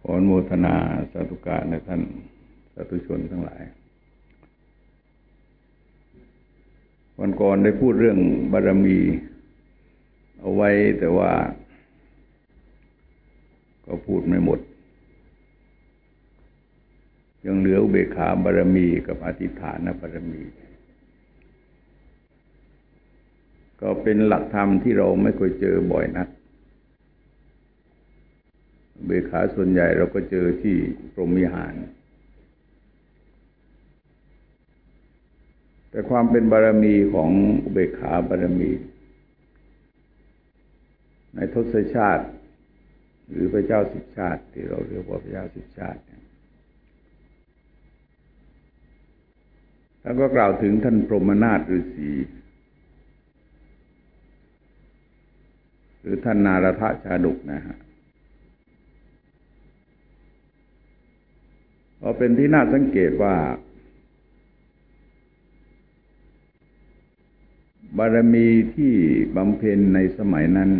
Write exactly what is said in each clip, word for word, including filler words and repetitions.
ขออนุโมทนาสาธุการในท่านสาธุชนทั้งหลายวันก่อนได้พูดเรื่องบารมีเอาไว้แต่ว่าก็พูดไม่หมดยังเหลืออุเบกขาบารมีกับอธิฏฐานบารมีก็เป็นหลักธรรมที่เราไม่ค่อยเจอบ่อยนักอุเบกขาส่วนใหญ่เราก็เจอที่พรหมวิหารแต่ความเป็นบารมีของอุเบกขาบารมีในทศชาติหรือพระเจ้าสิบชาติที่เราเรียกว่าพระเจ้าสิบชาติแล้วก็กล่าวถึงท่านพรหมนาถฤาษีหรือท่านนารถชาดกนะฮะก็เป็นที่น่าสังเกตว่าบารมีที่บำเพ็ญในสมัยนั้น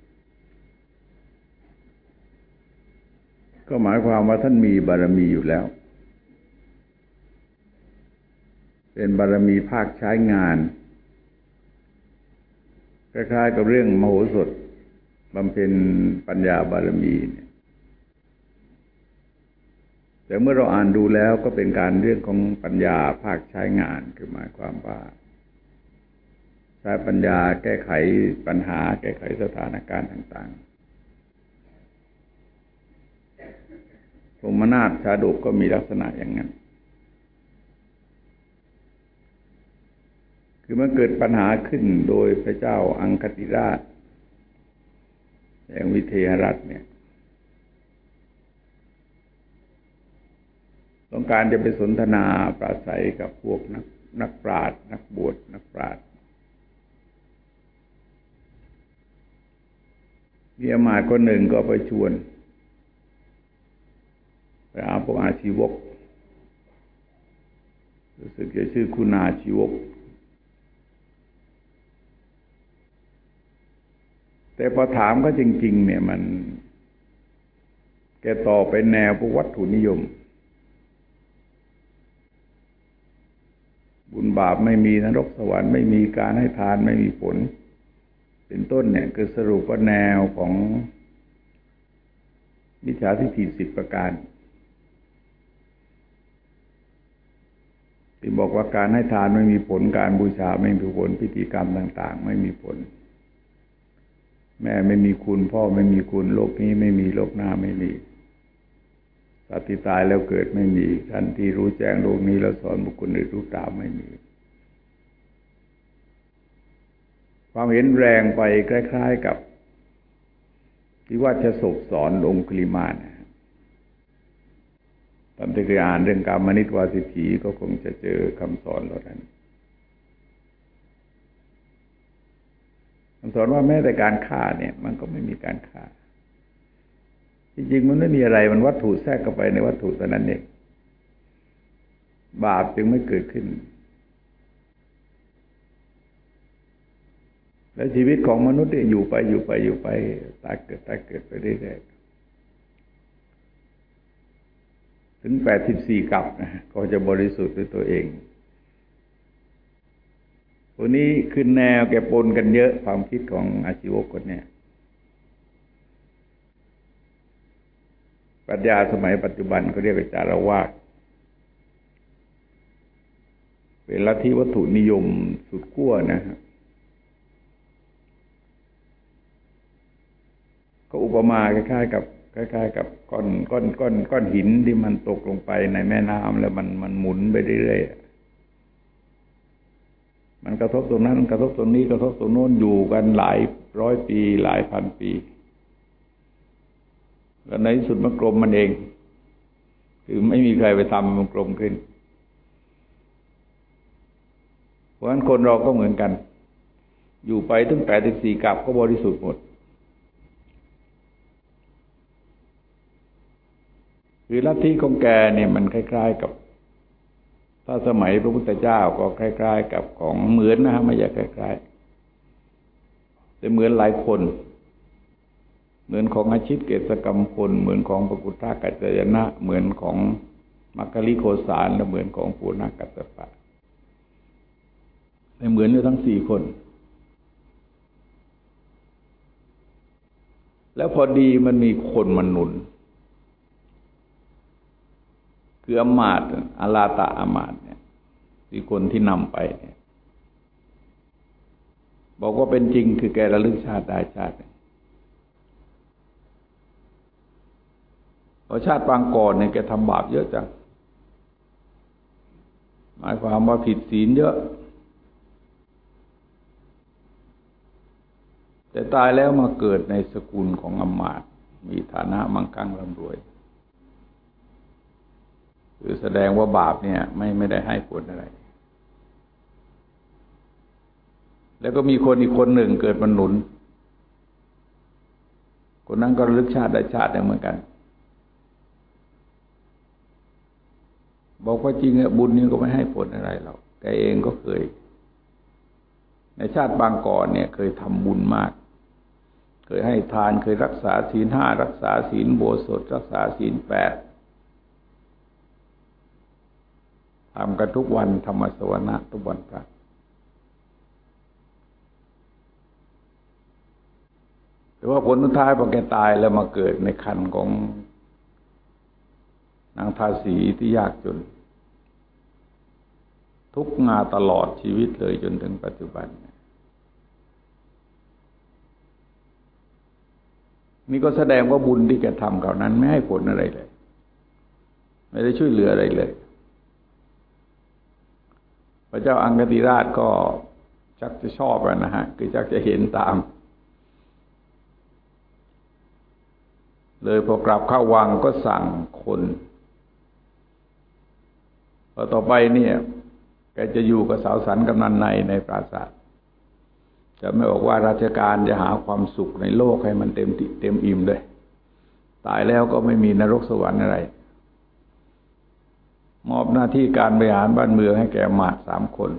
ก็หมายความว่าท่านมีบารมีอยู่แล้วเป็นบารมีภาคใช้งานคล้ายๆกับเรื่องมโหสถบำเพ็ญปัญญาบารมีเนี่ยแต่เมื่อเราอ่านดูแล้วก็เป็นการเรื่องของปัญญาภาคใช้งานคือหมายความว่าใช้ปัญญาแก้ไขปัญหาแก้ไขสถานการณ์ต่างๆพรหมนาถชาดกก็มีลักษณะอย่างนั้นคือเมื่อเกิดปัญหาขึ้นโดยพระเจ้าอังคติราชแห่งวิเทหรัฐเนี่ยต้องการจะไปสนทนาปราศัยกับพวกนักนักปราชญ์นักบวชนักปราชญ์มีอมาตย์คนหนึ่งก็ไปชวนไปเอาพวกอาชีวกรู้สึกจะชื่อคุณาชีวกแต่พอถามก็จริงๆเนี่ยมันแกต่อไปแนวพวกวัตถุนิยมบุญบาปไม่มีนรกสวรรค์ไม่มีการให้ทานไม่มีผลเป็นต้นเนี่ยคือสรุปว่าแนวของมิจฉาทิฏฐิสิบประการที่บอกว่าการให้ทานไม่มีผลการบูชาไม่มีผลพิธีกรรมต่างๆไม่มีผลแม่ไม่มีคุณพ่อไม่มีคุณโลกนี้ไม่มีโลกหน้าไม่มีสัตว์ที่ตายแล้วเกิดไม่มีท่านที่รู้แจ้งโลกนี้แล้วสอนบุคคลอื่นรู้ตามไม่มีความเห็นแรงไปคล้ายๆกับที่ว่าจะสบสอนองคุลิมานตอนที่เคยอ่านเรื่องกามนิตวาสิถีก็คงจะเจอคำสอนเหล่านั้นคำสอนว่าแม้แต่การฆ่าเนี่ยมันก็ไม่มีการฆ่าจริงๆมันไม่มีอะไรมันวัตถุแทรกเข้าไปในวัตถุแต่นั้นเองบาปจึงไม่เกิดขึ้นและชีวิตของมนุษย์เนี่ยอยู่ไปอยู่ไปอยู่ไปตายเกิดตายเกิดไปเรื่อยๆถึงแปดสิบสี่กัปนะก็จะบริสุทธิ์ด้วยตัวเองตัวนี้ขึ้นแนวแกปนกันเยอะความคิดของอาชีวกคนเนี่ยปรัชญาสมัยปัจจุบันเขาเรียกว่าจารวาสเป็นลัทธิวัตถุนิยมสุดขั้วนะครับก็อุปมาคล้ายๆกับคล้ายๆกับก้อนก้อนก้อนก้อนหินที่มันตกลงไปในแม่น้ำแล้วมันมันหมุนไปเรื่อยๆมันกระทบตรงนั้นกระทบตรงนี้กระทบตรงโน้นอยู่กันหลายร้อยปีหลายพันปีแล้วในที่สุดมันกลมมันเองคือไม่มีใครไปทำมันกลมขึ้นเพราะฉะนั้นคนเราก็เหมือนกันอยู่ไปตั้งแต่สิบสี่กัปก็บริสุทธิ์หมดคือลัทธิของแกเนี่ยมันคล้ายๆกับถ้าสมัยพระพุทธเจ้าก็คล้ายๆกับของเหมือนนะฮะไม่ใช่คล้ายๆแต่เหมือนหลายคนเหมือนของอาชิตเกษกรรมพลเหมือนของปกุฏทกัจจยนะเหมือนของมัคคลิโคสารและเหมือนของปูนากัสสปะเหมือนอยู่ทั้งสี่คนแล้วพอดีมันมีคนมาหนุนคืออมาตย์อาลาตะอมาตย์เนี่ยที่คนที่นำไปเนี่ยบอกว่าเป็นจริงคือแกระลึกชาติได้ชาติเพราะชาติปางก่อนเนี่ยแกทำบาปเยอะจังหมายความว่าผิดศีลเยอะแต่ตายแล้วมาเกิดในสกุลของอมาตย์มีฐานะมั่งคั่งร่ำรวยคือแสดงว่าบาปเนี่ยไม่ไม่ได้ให้ผลอะไรแล้วก็มีคนอีกคนหนึ่งเกิดมาหนุนคนนั้นก็ระลึกชาติได้ชาติเหมือนกันบอกว่าจริงอะบุญนี้ก็ไม่ให้ผลอะไรหรอกแกเองก็เคยในชาติบางก่อนเนี่ยเคยทำบุญมากเคยให้ทานเคยรักษาศีลห้ารักษาศีลโบสถรักษาศีลแปดทำกันทุกวันธรรมสวนะทุกวันพระแต่ว่าผลสุดท้ายพอแกตายแล้วมาเกิดในคันของนางทาสีที่ยากจนทุกข์มาตลอดชีวิตเลยจนถึงปัจจุบันนี่ก็แสดงว่าบุญที่แกทำคราวนั้นไม่ให้ผลอะไรเลยไม่ได้ช่วยเหลืออะไรเลยพระเจ้าอังคติราชก็ชักจะชอบนะฮะคือชักจะเห็นตามเลยพอกลับเข้าวังก็สั่งคนพอต่อไปเนี่ยแกจะอยู่กับสาวสันกำนันในในปราสาทจะไม่บอกว่าราชการจะหาความสุขในโลกให้มันเต็มเต็มอิ่มเลยตายแล้วก็ไม่มีนรกสวรรค์อะไรมอบหน้าที่การบริหารบ้านเมืองให้แก่หมาดสามคน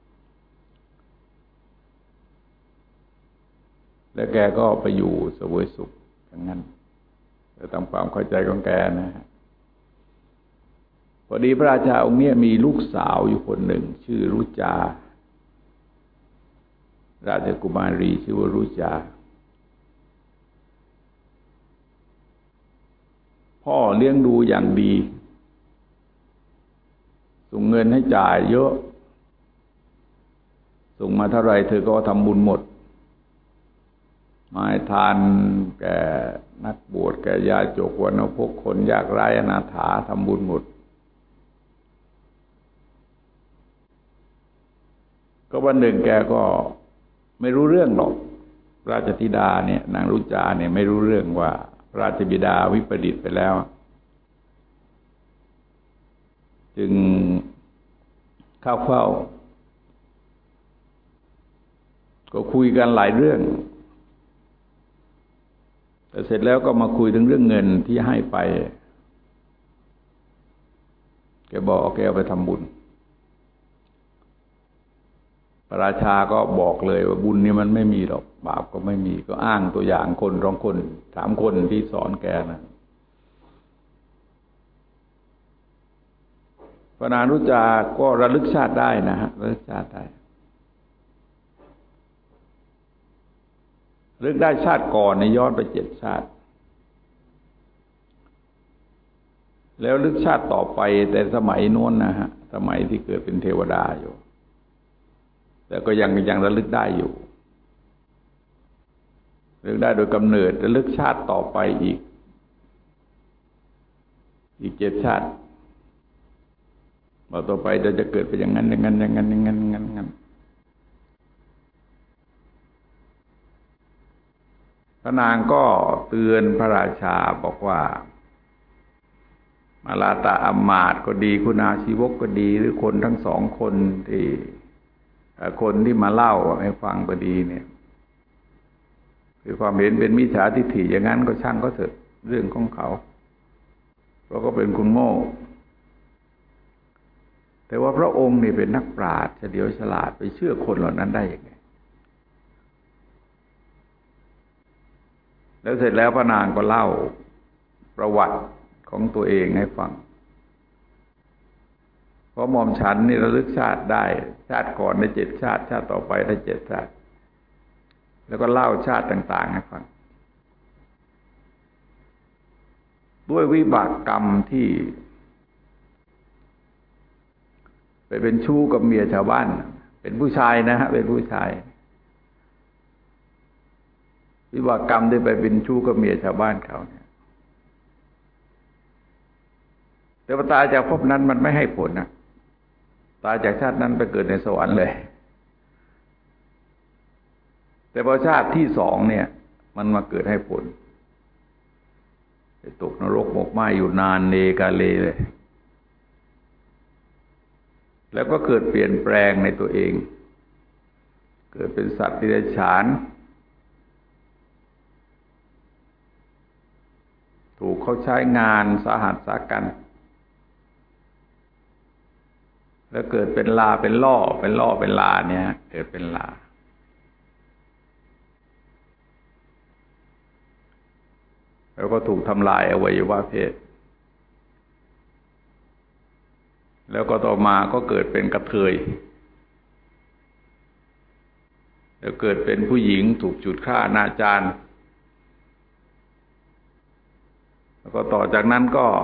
และแกก็ไปอยู่เสวยสุขอย่างนั้นแต่ตามความเข้าใจของแกนะฮะพอดีพระราชาองค์นี้มีลูกสาวอยู่คนหนึ่งชื่อรุจาราชกุมารีชื่อว่ารุจาพ่อเลี้ยงดูอย่างดีส่งเงินให้จ่ายเยอะส่งมาเท่าไรเธอก็ทำบุญหมดมาให้ทานแก่นักบวชแก่ญาติโยกวนพวกคนยากไร้อนาถาทำบุญหมดก็วันหนึ่งแกก็ไม่รู้เรื่องหรอกราชธิดาเนี่ยนางรุจาเนี่ยไม่รู้เรื่องว่าราชบิดาวิปดิษฐ์ไปแล้วจึงเข้าเฝ้าก็คุยกันหลายเรื่องแต่เสร็จแล้วก็มาคุยถึงเรื่องเงินที่ให้ไปแกบอกแกเอาไปทำบุญพระราชาก็บอกเลยว่าบุญนี่มันไม่มีหรอกบาปก็ไม่มีก็อ้างตัวอย่างคนสองคนสามคนที่สอนแกนะพระนางรุจา ก็ระลึกชาติได้นะฮะระลึกชาติได้ระลึกได้ชาติก่อนในย้อนไปเจ็ดชาติแล้วระลึกชาติต่อไปแต่สมัยโน้นนะฮะสมัยที่เกิดเป็นเทวดาอยู่แต่ก็ยังยังระลึกได้อยู่ระลึกได้โดยกำเนิดระลึกชาติต่อไปอีกอีกเจ็ดชาติพอต่อไปเราจะเกิดเป็นอย่างนั้นอย่างนั้นอย่างนั้นอย่างนั้นอย่างนั้นอย่างนั้นพระนางก็เตือนพระราชาบอกว่ามาลาตาอมาตย์ก็ดีคุณอาชีวกก็ดีหรือคนทั้งสองคนที่คนที่มาเล่าให้ฟังก็ดีเนี่ยคือความเห็นเป็นมิจฉาทิฏฐิอย่างนั้นก็ช่างก็เถอะเรื่องของเขาเพราะก็เป็นคนโง่แต่ว่าพระองค์นี่เป็นนักปราชญ์เฉลียวฉลาดไปเชื่อคนเหล่านั้นได้ยังไงแล้วเสร็จแล้วพระนางก็เล่าประวัติของตัวเองให้ฟังเพราะหม่อมฉันนี่ระลึกชาติได้ชาติก่อนได้เจ็ดชาติชาติต่อไปได้เจ็ดชาติแล้วก็เล่าชาติต่างๆให้ฟังด้วยวิบากกรรมที่ไปเป็นชู้กับเมียชาวบ้านเป็นผู้ชายนะฮะเป็นผู้ชายวิบากกรรมที่ไปเป็นชู้กับเมียชาวบ้านเขาเนี่ยแต่ว่าตายจากภพนั้นมันไม่ให้ผลนะตายจากชาตินั้นไปเกิดในสวรรค์เลยแต่พอชาติที่สองเนี่ยมันมาเกิดให้ผลไปตกนรกหมกไหม้อยู่นานเนกาเลเลยแล้วก็เกิดเปลี่ยนแปลงในตัวเองเกิดเป็นสัตว์ดิเรกชันถูกเขาใช้งานสาหัสสากันแล้วเกิดเป็นลาเป็นล่อเป็นล่อเป็นลาเนี่ยเกิดเป็นลาแล้วก็ถูกทำลายอวัยวะเพศแล้วก็ต่อมาก็เกิดเป็นกระเทยแล้วเกิดเป็นผู้หญิงถูกจุดฆ่าอนาจารแล้วก็ต่อจากนั้นก็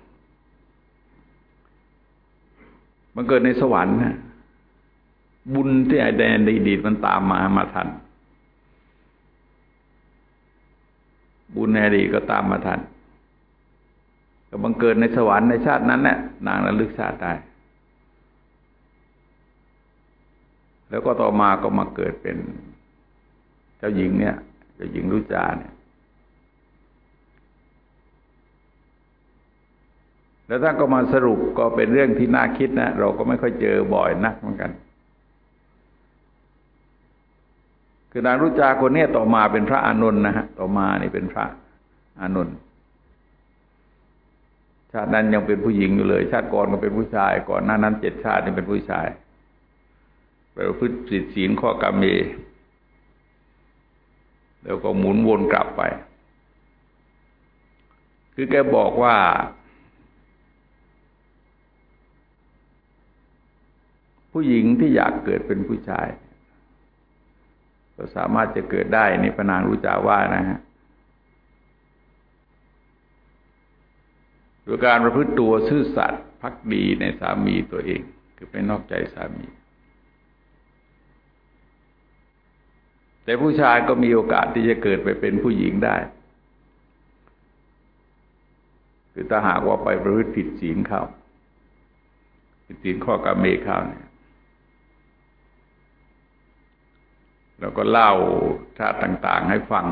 มันเกิดในสวรรค์นะบุญที่ไอแดนในอดีตมันตามมามาทันบุญในอดีตก็ตามมาทันก็บังเกิดในสวรรค์ในชาตินั้นแหละนางระลึกชาติได้แล้วก็ต่อมาก็มาเกิดเป็นเจ้าหญิงเนี่ยเจ้าหญิงรุจาเนี่ยแล้วท่านก็มาสรุปก็เป็นเรื่องที่น่าคิดนะเราก็ไม่ค่อยเจอบ่อยนักเหมือนกันคือนางรุจาคนนี้ต่อมาเป็นพระอานนท์นะฮะต่อมานี่เป็นพระอานนท์ชาตินั้นยังเป็นผู้หญิงอยู่เลยชาติก่อนก็เป็นผู้ชายก่อนหน้านั้นเจ็ดชาตินี่เป็นผู้ชายไปประพฤติผิดศีลข้อกาเมแล้วก็หมุนวนกลับไปคือแกบอกว่าผู้หญิงที่อยากเกิดเป็นผู้ชายก็สามารถจะเกิดได้นี่พระนางรุจาว่านะฮะโดยการประพฤติตัวซื่อสัตย์ภักดีในสามีตัวเองคือไม่นอกใจสามีแต่ผู้ชายก็มีโอกาสที่จะเกิดไปเป็นผู้หญิงได้คือถ้าหากว่าไปประพฤติผิดศีลเข้าผิดศีลข้อกาเมเข้าเนี่ยแล้วก็เล่าชาติต่างๆให้ฟัง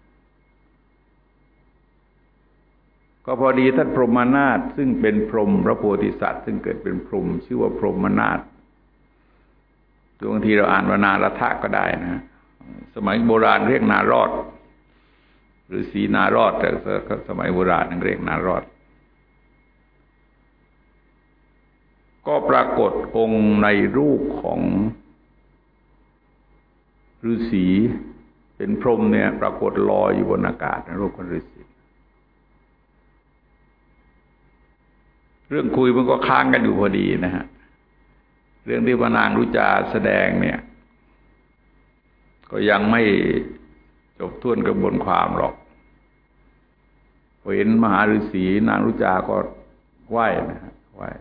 ก็พอดีท่านพรหมนาถซึ่งเป็นพรหมพระโพธิสัตว์ซึ่งเกิดเป็นพรหมชื่อว่าพรหมนาถบางทีเราอ่านว่านารถะก็ได้นะสมัยโบราณเรียกนารอดหรือศรีนารอดแต่สมัยโบราณเรียกนารอดก็ปรากฏองค์ในรูปของฤาษีเป็นพรหมเนี่ยปรากฏลอยอยู่บนอากาศในรูปของฤาษีเรื่องคุยมันก็ค้างกันอยู่พอดีนะฮะเรื่องที่พระนางรุจาแสดงเนี่ยก็ยังไม่จบถ้วนกระบวนความหรอกพอเห็นมหาฤาษีนางรุจาก็ไหว้นะฮะไหว้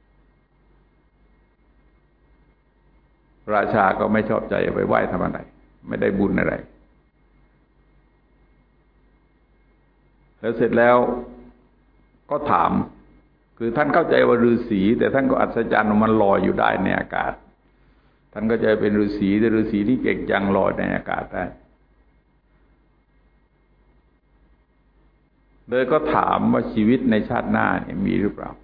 ราชาก็ไม่ชอบใจไปไหว้ทำอะไรไม่ได้บุญอะไรแล้วเสร็จแล้วก็ถามคือท่านเข้าใจว่าฤาษีแต่ท่านก็อัศจรรย์ว่ามันลอยอยู่ได้ในอากาศท่านก็จะเป็นฤาษีแต่ฤาษีที่เก่งจังลอยในอากาศได้เลยก็ถามว่าชีวิตในชาติหน้าเนี่ยมีหรือเปล่า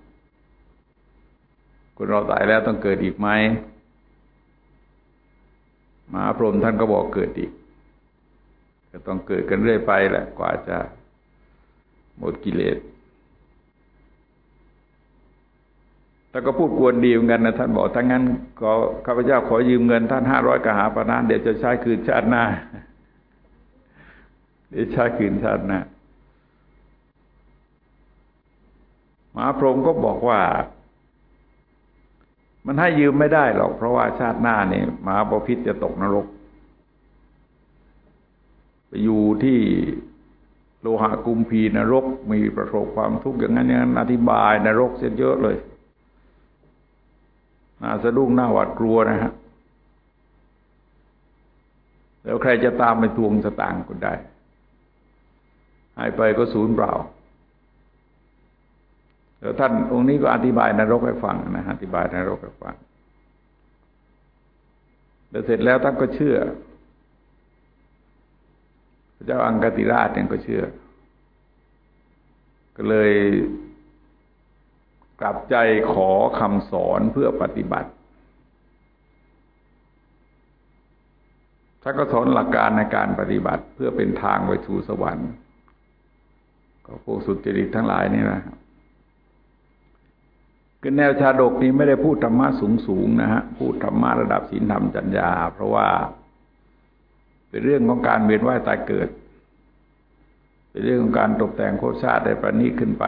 คนเราตายแล้วต้องเกิดอีกไหมมหาพรหมท่านก็บอกเกิดอีกก็ต้องเกิดกันเรื่อยไปแหละกว่าจะหมดกิเลสแต่ก็พูดกวนดีเหมือนกันนะท่านบอกถ้างั้นก็ข้าพเจ้าขอยืมเงินท่านห้าร้อยกหาปณะเดี๋ยวจะใช้คืนชาติหน้าเดชะคืนชาติหน้ามหาพรหมก็บอกว่ามันให้ยืมไม่ได้หรอกเพราะว่าชาติหน้าเนี่ยมหาบพิตรจะตกนรกไปอยู่ที่โลหะกุมพีนรกมีประสบความทุกข์อย่างนั้นอย่างนั้นอธิบายนรกเสียเยอะเลยน่าสะดุ้งน่าหวาดกลัวนะฮะแล้วใครจะตามไปทวงสตางค์ก็ได้ให้ไปก็สูญเปล่าแล้วท่านองค์นี้ก็อธิบายนรกให้ฟังนะอธิบายนรกให้ฟังแล้วเสร็จแล้วท่านก็เชื่อพระเจ้าอังคติราชเนี่ยก็เชื่อก็เลยกลับใจขอคำสอนเพื่อปฏิบัติท่านก็สอนหลักการในการปฏิบัติเพื่อเป็นทางไปสู่สวรรค์ก็พวกสุจริตทั้งหลายนี่นะคือแนวชาดกนี้ไม่ได้พูดธรรมะสูงๆนะฮะพูดธรรมะระดับศีลธรรมจัญญาเพราะว่าเป็นเรื่องของการเวียนว่ายตายเกิดเป็นเรื่องของการตกแต่งภพชาติได้ประณีตขึ้นไป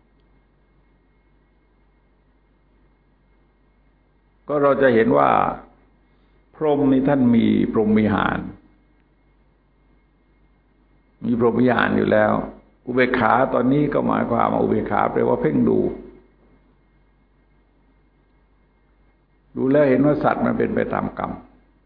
ก็เราจะเห็นว่าพรหมนี่ท่านมีพรหมวิหารมีพรหมวิหารอยู่แล้วอุเบกขาตอนนี้ก็หมายความว่าอุเบกขาแปลว่าเพ่งดูดูแล้วเห็นว่าสัตว์มันเป็นไปตามกรรม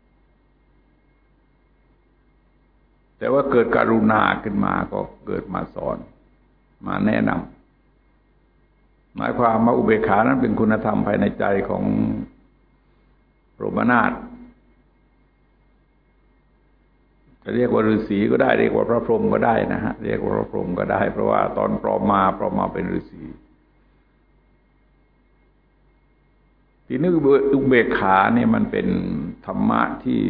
แต่ว่าเกิดกรุณาขึ้นมาก็เกิดมาสอนมาแนะนำหมายความว่าอุเบกขานั้นเป็นคุณธรรมภายในใจของพรหมนาถจะเรียกว่าฤาษีก็ได้เรียกว่าพระพรหมก็ได้นะฮะเรียกว่าพระพรหมก็ได้เพราะว่าตอนปลอมมาปลอมมาเป็นฤาษีทีนี้อุเบกขาเนี่ยมันเป็นธรรมะที่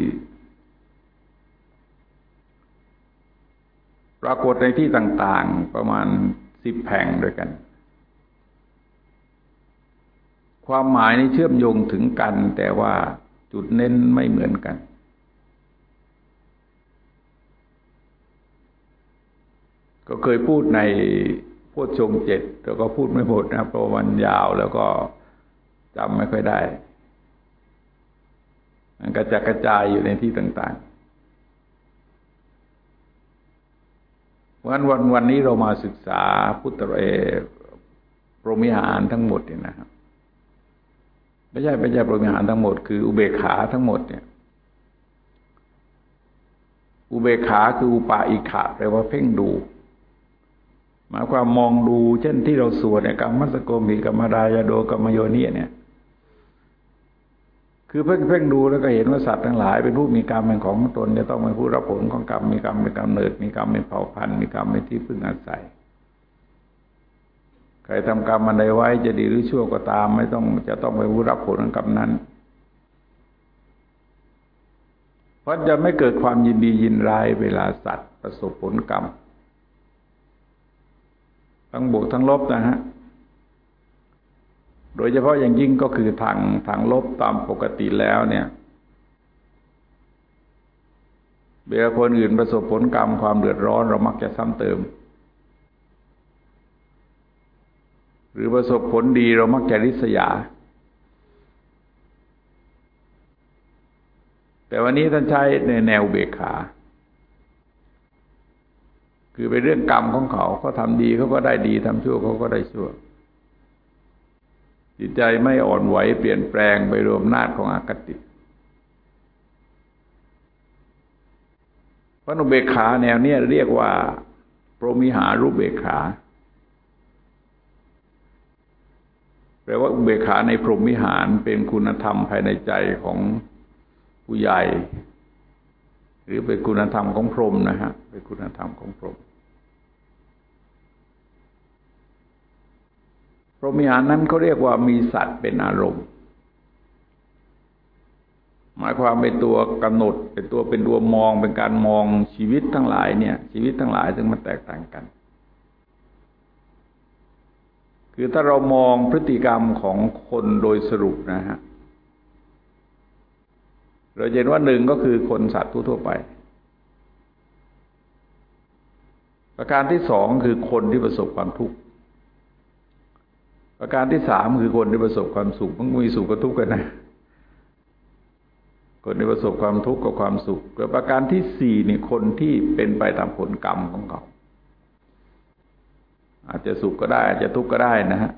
ปรากฏในที่ต่างๆประมาณสิบแห่งด้วยกันความหมายนี้เชื่อมโยงถึงกันแต่ว่าจุดเน้นไม่เหมือนกันก็เคยพูดในโพชฌงค์เจ็ดแล้วก็พูดไม่หมดนะเพราะมันยาวแล้วก็จำไม่ค่อยได้มันกระจายกระจายอยู่ในที่ต่างๆวันวันวันนี้เรามาศึกษาพุทธเอพรหมวิหารทั้งหมดเนี่ยนะครับไม่ใช่ไม่ใช่พรหมวิหารทั้งหมดคืออุเบกขาทั้งหมดเนี่ยอุเบกขาคืออุปาอิขะแปลว่าเพ่งดูหมายความมองดูเช่นที่เราสวดเนี่ยกรรมสโกมิกรรมรายโดกรรมโยนิเนี่ยคือเพ่งเพ่งดูแล้วก็เห็นว่าสัตว์ทั้งหลายเป็นผู้มีกรรมเป็นของตนจะต้องเป็นผู้รับผลของกรรมมีกรรมเป็นกำเนิดมีกรรมเป็นเผ่าพันธุ์มีกรรมเป็นที่พึ่งอาศัยใครทำกรรมอันใดไว้จะดีหรือชั่วก็ตามไม่ต้องจะต้องเป็นผู้รับผลของกรรมนั้นเพราะจะไม่เกิดความยินดียินร้ายเวลาสัตว์ประสบผลกรรมทั้งบวกทั้งลบนะฮะโดยเฉพาะอย่างยิ่งก็คือทางทางลบตามปกติแล้วเนี่ยเวลาคนอื่นประสบผลกรรมความเดือดร้อนเรามักจะซ้ำเติมหรือประสบผลดีเรามักจะริษยาแต่วันนี้ท่านใช้ในแนวอุเบกขาคือเป็นเรื่องกรรมของเขาเขาทำดีเขาก็ได้ดีทำชั่วเขาก็ได้ชั่วจิตใจไม่อ่อนไหวเปลี่ยนแปลงไปรวมอำนาจของอคติเพราะอุเบกขาแนวเนี้ยเรียกว่าพรหมวิหารุเบกขาแปลว่าอุเบกขาในพรหมวิหารเป็นคุณธรรมภายในใจของผู้ใหญ่หรือเป็นคุณธรรมของพรหมนะฮะเป็นคุณธรรมของพรหมพรหมวิหารนั้นเขาเรียกว่ามีสัตว์เป็นอารมณ์หมายความเป็นตัวกำหนดเป็นตัวเป็นตัวมองเป็นการมองชีวิตทั้งหลายเนี่ยชีวิตทั้งหลายซึ่งมันแตกต่างกันคือถ้าเรามองพฤติกรรมของคนโดยสรุปนะฮะเราเห็นว่าหนึ่งก็คือคนสัตว์ทั่วไปประการที่สองคือคนที่ประสบความทุกข์ประการที่สามคือคนที่ประสบความสุขมันมีสุขกับทุกข์กันนะคนที่ประสบความทุกข์กับความสุขและประการที่สี่นี่คนที่เป็นไปตามผลกรรมของเขาอาจจะสุขก็ได้อาจจะทุกข์ก็ได้นะฮะ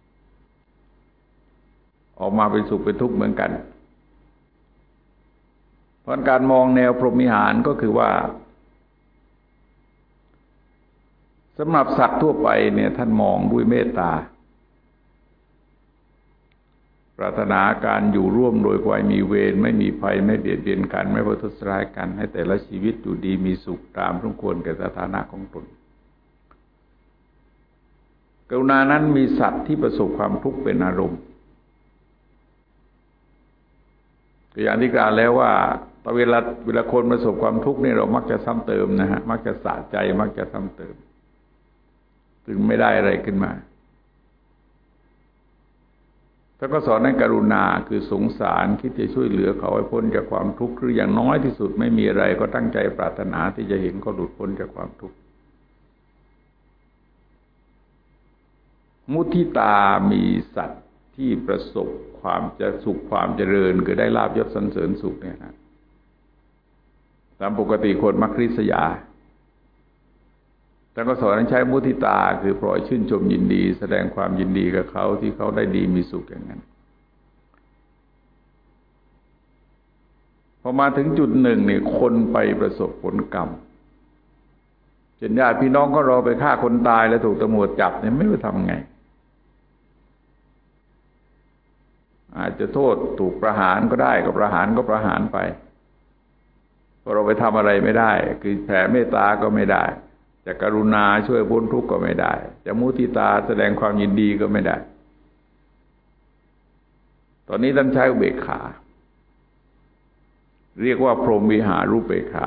ออกมาเป็นสุขเป็นทุกข์เหมือนกันเพราะการมองแนวพรหมวิหารก็คือว่าสำหรับสัตว์ทั่วไปเนี่ยท่านมองด้วยเมตตาปรารถนาการอยู่ร่วมโดยความมีเวรไม่มีภัยไม่เบียดเบียนกันไม่ประทุษร้ายกันให้แต่ละชีวิตอยู่ดีมีสุขตามสมควรแก่สถานะของตนกรุณานั้นมีสัตว์ที่ประสบความทุกข์เป็นอารมณ์ก็อย่างที่กล่าวแล้วว่าตอนเวลาเวลาคนประสบความทุกข์นี่เรามักจะซ้ำเติมนะฮะมักจะสะใจมักจะซ้ำเติมถึงไม่ได้อะไรขึ้นมาท่านก็สอนให้กรุณาคือสงสารคิดจะช่วยเหลือเขาให้พ้นจากความทุกข์หรืออย่างน้อยที่สุดไม่มีอะไรก็ตั้งใจปรารถนาที่จะเห็นเขาหลุดพ้นจากความทุกข์มุทิตามีสัตว์ที่ประสบความจะสุขความเจริญคือได้ลาภยศสรรเสริญสุขเนี่ยนะตามปกติคนมักริษยาแต่ก็สอนให้ใช้มุทิตาคือปล่อยชื่นชมยินดีแสดงความยินดีกับเขาที่เขาได้ดีมีสุขอย่างนั้นพอมาถึงจุดหนึ่งเนี่ยคนไปประสบผลกรรมเช่นญาติพี่น้องก็รอไปฆ่าคนตายแล้วถูกตำรวจจับเนี่ยไม่รู้ทำไงอาจจะโทษถูกประหารก็ได้ก็ประหารก็ประหารไปเพราะเราไปทำอะไรไม่ได้คือแผ่เมตตาก็ไม่ได้จะกรุณาช่วยพ้นทุกข์ก็ไม่ได้จะมุทิตาแสดงความยินดีก็ไม่ได้ตอนนี้ท่านใช้อุเบกขาเรียกว่าพรหมวิหารุเบกขา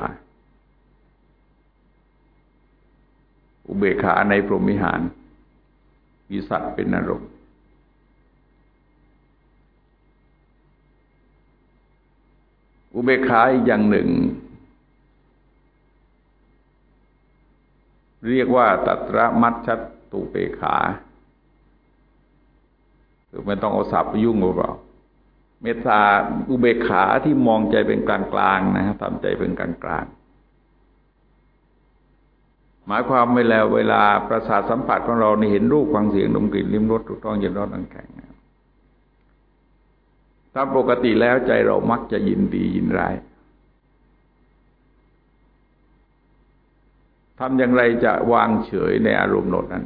อุเบกขาในพรหมวิหารมีสัตว์เป็นอารมณ์อุเบกขาอีกอย่างหนึ่งเรียกว่าตัตระมัชฌตุเบกขาคือไม่ต้องเอาศัพท์ไปยุ่งกับเราเมตตาอุเบกขาที่มองใจเป็นกลางๆนะฮะทำใจเป็นกลางๆหมายความไว้แล้วเวลาประสาทสัมผัสของเรานี่เห็นรูปฟังเสียงดมกลิ่นลิ้มรสถูกต้องเย็นร้อนนั่งแข็งตามปกติแล้วใจเรามักจะยินดียินร้ายทำอย่างไรจะวางเฉยในอารมณ์นั้น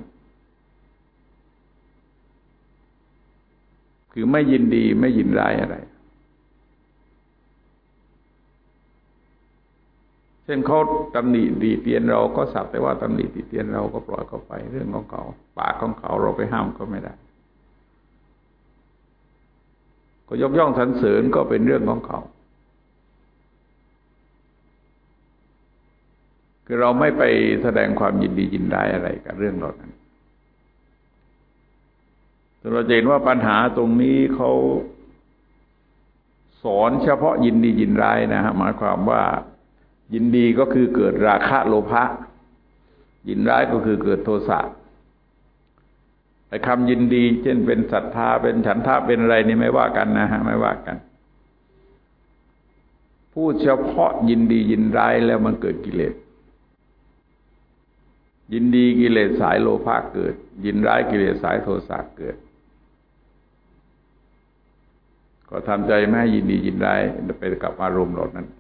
คือไม่ยินดีไม่ยินร้ายอะไรเช่นเขาตำหนิตีเตียนเราก็สักแต่ว่าตำหนิตีเตียนเราก็ปล่อยเขาไปเรื่องของเขาปากของเขาเราไปห้ามเขาไม่ได้ก็ยกย่องสรรเสริญก็เป็นเรื่องของเขาคือเราไม่ไปแสดงความยินดียินร้ายอะไรกับเรื่องเหล่านั้นเราเห็นว่าปัญหาตรงนี้เขาสอนเฉพาะยินดียินร้ายนะฮะหมายความว่ายินดีก็คือเกิดราคะโลภะยินร้ายก็คือเกิดโทสะไอ้คำยินดีเช่นเป็นศรัทธาเป็นฉันทะเป็นอะไรนี่ไม่ว่ากันนะฮะไม่ว่ากันพูดเฉพาะยินดียินร้ายแล้วมันเกิดกิเลสยินดีกิเลสสายโลภะเกิดยินร้ายกิเลสสายโทสะเกิดก็ทำใจไม่ให้ยินดียินร้ายไปกับอารมณ์เหล่านั้น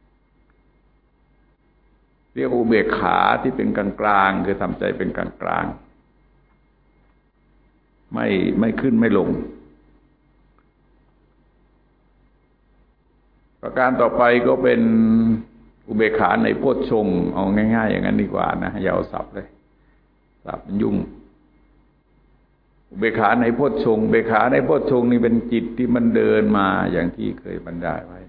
เรียกอุเบกขาที่เป็นกลางกลางคือทำใจเป็นกลางกลางไม่ไม่ขึ้นไม่ลงประการต่อไปก็เป็นอุเบกขาในโพชฌงค์เอาง่ายๆอย่างนั้นดีกว่านะอย่าเอาศัพท์เลยศัพท์มันยุ่งอุเบกขาในโพชฌงค์อุเบกขาในโพชฌงค์นี่เป็นจิตที่มันเดินมาอย่างที่เคยบรรยายไว้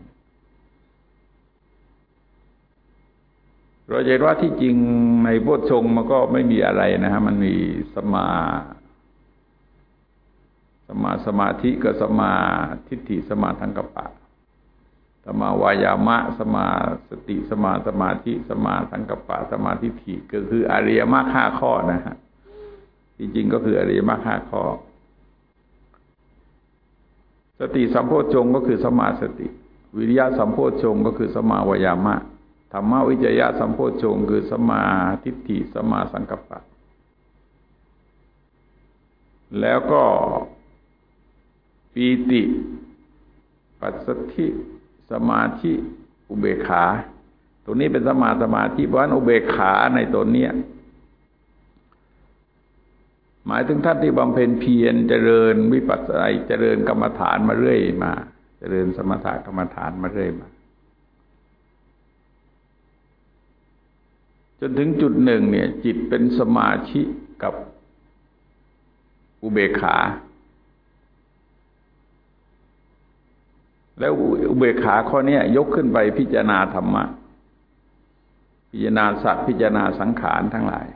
เราเห็นว่าที่จริงในโพชฌงค์มันก็ไม่มีอะไรนะฮะมันมีสมาสมาสมาธิกับสมาทิฏฐิสมาสังกัปปะสมาวายามะสมาสติสมาสมาธิสมาสังกัปปะสมาธิฏฐิก็คืออริยมรรคห้าข้อนะฮะจริงๆก็คืออริยมรรคห้าข้อสติสัมโพชฌงค์ก็คือสัมมาสติวิริยะสัมโพชฌงค์ก็คือสัมมาวายามะธรรมวิจยะสัมโพชฌงค์คือสัมมาทิฏฐิสัมมาสังกัปปะแล้วก็ปีติปัสสัทธิสมาธิอุเบกขาตัวนี้เป็นสมาสมาธิเพราะฉะนั้นอุเบกขาในตัวเนี้ยหมายถึงท่านที่บำเพ็ญเพียรเจริญวิปัสสนาเจริญกรรมฐานมาเรื่อยมาเจริญสมถกรรมฐานมาเรื่อยมาจนถึงจุดหนึ่งเนี่ยจิตเป็นสมาธิกับอุเบกขาแล้วอุเบกขาข้อนี้ยกขึ้นไปพิจารณาธรรมะพิจารณาสัตว์พิจารณาสังขารทั้งหลาย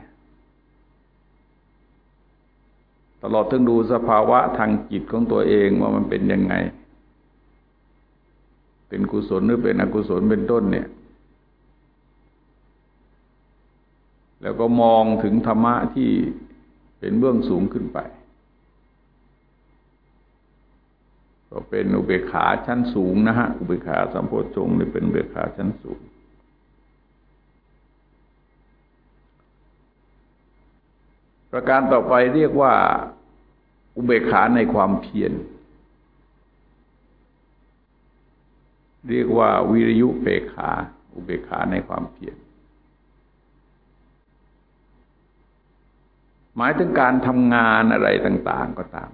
ตลอดถึงดูสภาวะทางจิตของตัวเองว่ามันเป็นยังไงเป็นกุศลหรือเป็นอกุศลเป็นต้นเนี่ยแล้วก็มองถึงธรรมะที่เป็นเบื้องสูงขึ้นไปก็เป็นอุเบกขาชั้นสูงนะฮะอุเบกขาสัมโพชฌงค์นี่เป็นอุเบกขาชั้นสูงประการต่อไปเรียกว่าอุเบกขาในความเพียรเรียกว่าวิริยุเปกขาอุเบกขาในความเพียรหมายถึงการทำงานอะไรต่างๆก็ตาม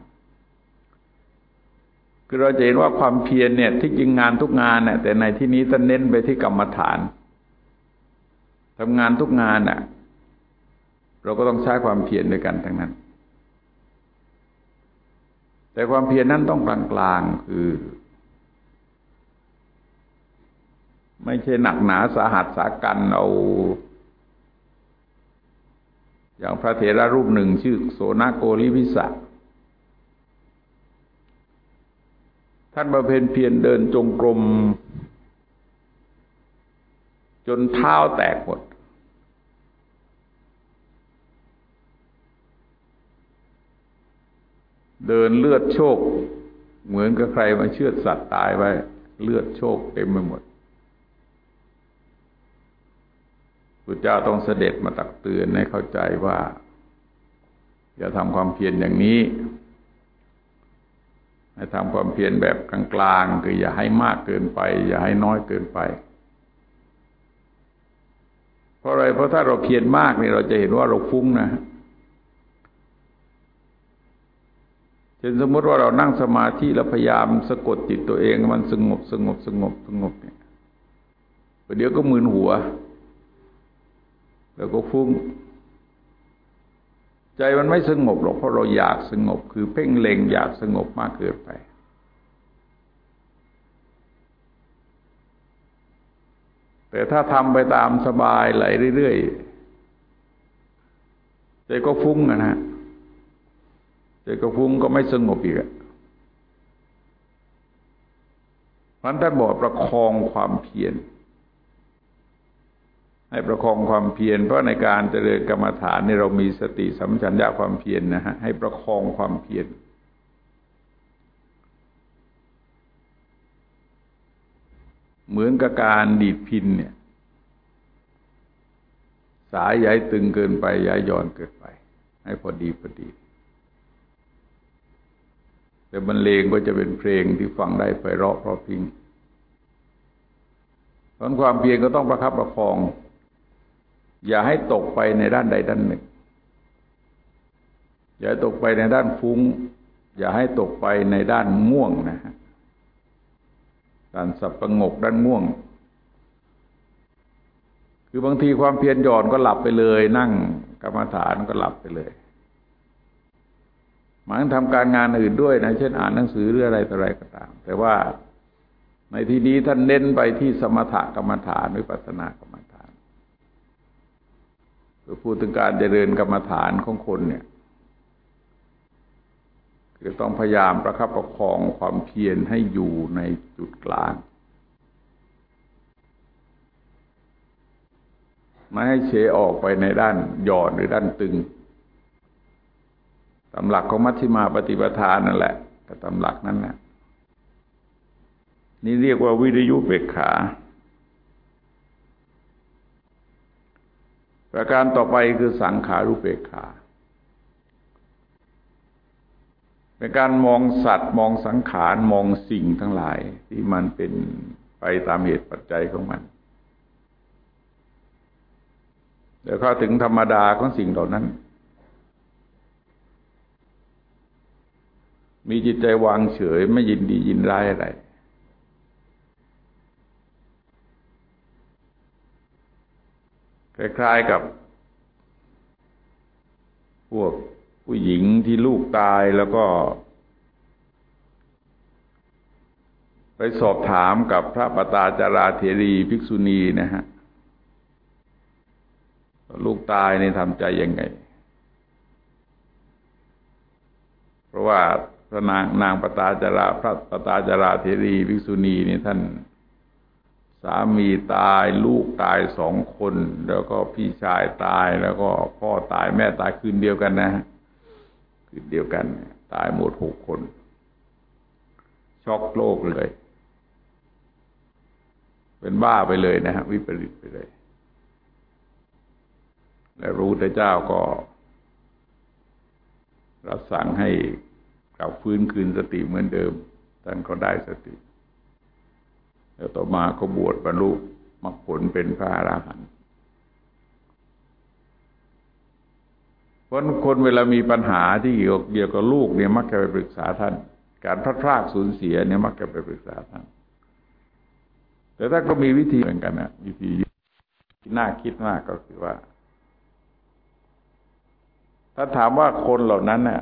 คือเราจะเห็นว่าความเพียรเนี่ยที่จริงงานทุกงานน่ะแต่ในที่นี้ท่านเน้นไปที่กรรมฐานทำงานทุกงานน่ะเราก็ต้องใช้ความเพียรด้วยกันทั้งนั้นแต่ความเพียรนั้นต้องกลางๆคือไม่ใช่หนักหนาสาหัสสากันเอาอย่างพระเถระรูปหนึ่งชื่อโสนโกลิวิสะท่านบำเพ็ญเพียรเดินจงกรมจนเท้าแตกหมดเดินเลือดโชกเหมือนกับใครมาเชือดสัตว์ตายไว้เลือดโชกเต็มไปหมดพระเจ้าต้องเสด็จมาตักเตือนให้เข้าใจว่าอย่าทำความเพียรอย่างนี้ให้ทำความเพียรแบบกลางๆคืออย่าให้มากเกินไปอย่าให้น้อยเกินไปเพราะอะไรเพราะถ้าเราเพียรมากนี่เราจะเห็นว่าเราฟุ้งนะเช่นสมมติว่าเรานั่งสมาธิแล้วพยายามสะกดจิตตัวเองมันสงบสงบสงบสงบเนี่ยเดี๋ยวก็มึนหัวแล้วก็ฟุ้งใจมันไม่สงบหรอกเพราะเราอยากสงบคือเพ่งเล็งอยากสงบมากเกินไปแต่ถ้าทำไปตามสบายไหลเรื่อยๆใจก็ฟุ้งนะฮะใจก็ฟุ้งก็ไม่สงบอีกอ่ะเพราะฉะนั้นท่านบอกประคองความเพียรให้ประคองความเพียรเพราะในการเจริญกรรมฐานนี่เรามีสติสัมปชัญญะความเพียรนะฮะให้ประคองความเพียรเหมือนกับการดีดพิณเนี่ยสายย้ายตึงเกินไปย้ายย่อนเกินไปให้พอดีพอดีแต่บรรเลงก็จะเป็นเพลงที่ฟังได้ไพเราะเพราะพริ้งเพราะความเพียรก็ต้องประคับประคองอย่าให้ตกไปในด้านใดด้านหนึ่งอย่าให้ตกไปในด้านฟุ้งอย่าให้ตกไปในด้านง่วงนะฮะด้านสับประงกด้านง่วงคือบางทีความเพียรหย่อนก็หลับไปเลยนั่งกรรมฐานก็หลับไปเลยหมายถึงทำการงานอื่นด้วยนะเช่นอ่านหนังสือหรืออะไรต่ออะไรก็ตามแต่ว่าในที่นี้ท่านเน้นไปที่สมถกรรมฐานวิปัสสนากรรมฐานคือพูดถึงการเจริญกรรมฐานของคนเนี่ยคือต้องพยายามประคับประคองความเพียรให้อยู่ในจุดกลางไม่ให้เฉออกไปในด้านหย่อนหรือด้านตึงตามหลักของมัชฌิมาปฏิปทานั่นแหละแต่ตามหลักนั้นนะนี่เรียกว่าวิริยุเบกขาประการต่อไปคือสังขารุเบกขาเป็นการมองสัตว์มองสังขารมองสิ่งทั้งหลายที่มันเป็นไปตามเหตุปัจจัยของมันเดี๋ยวเข้าถึงธรรมดาของสิ่งเหล่านั้นมีจิตใจวางเฉยไม่ยินดียินร้ายอะไรคล้ายๆกับพวกผู้หญิงที่ลูกตายแล้วก็ไปสอบถามกับพระปตาจาราเถรีภิกษุณีนะฮะลูกตายในทำใจยังไงเพราะว่าพระนางนางปตาจาราพระปตาจาราเถรีภิกษุณีนี่ท่านสามีตายลูกตายสองคนแล้วก็พี่ชายตายแล้วก็พ่อตายแม่ตายคืนเดียวกันนะฮะคืนเดียวกันตายหมดหกคนช็อกโลกเลยเป็นบ้าไปเลยนะฮะวิปริตไปเลยและพระพุทธเจ้าก็รับสั่งให้กลับฟื้นคืนสติเหมือนเดิมท่านก็ได้สติแล้วต่อมาก็บวชบรรลุมรรคผลเป็นพระอรหันต์เพราะคนเวลามีปัญหาที่เกี่ยวกับลูกเนี่ยมักจะไปปรึกษาท่านการพลาดพลาดสูญเสียเนี่ยมักจะไปปรึกษาท่านแต่ท่านก็มีวิธีเหมือนกันนะวิธีที่น่าคิดมากก็คือว่าถ้าถามว่าคนเหล่านั้นเนี่ย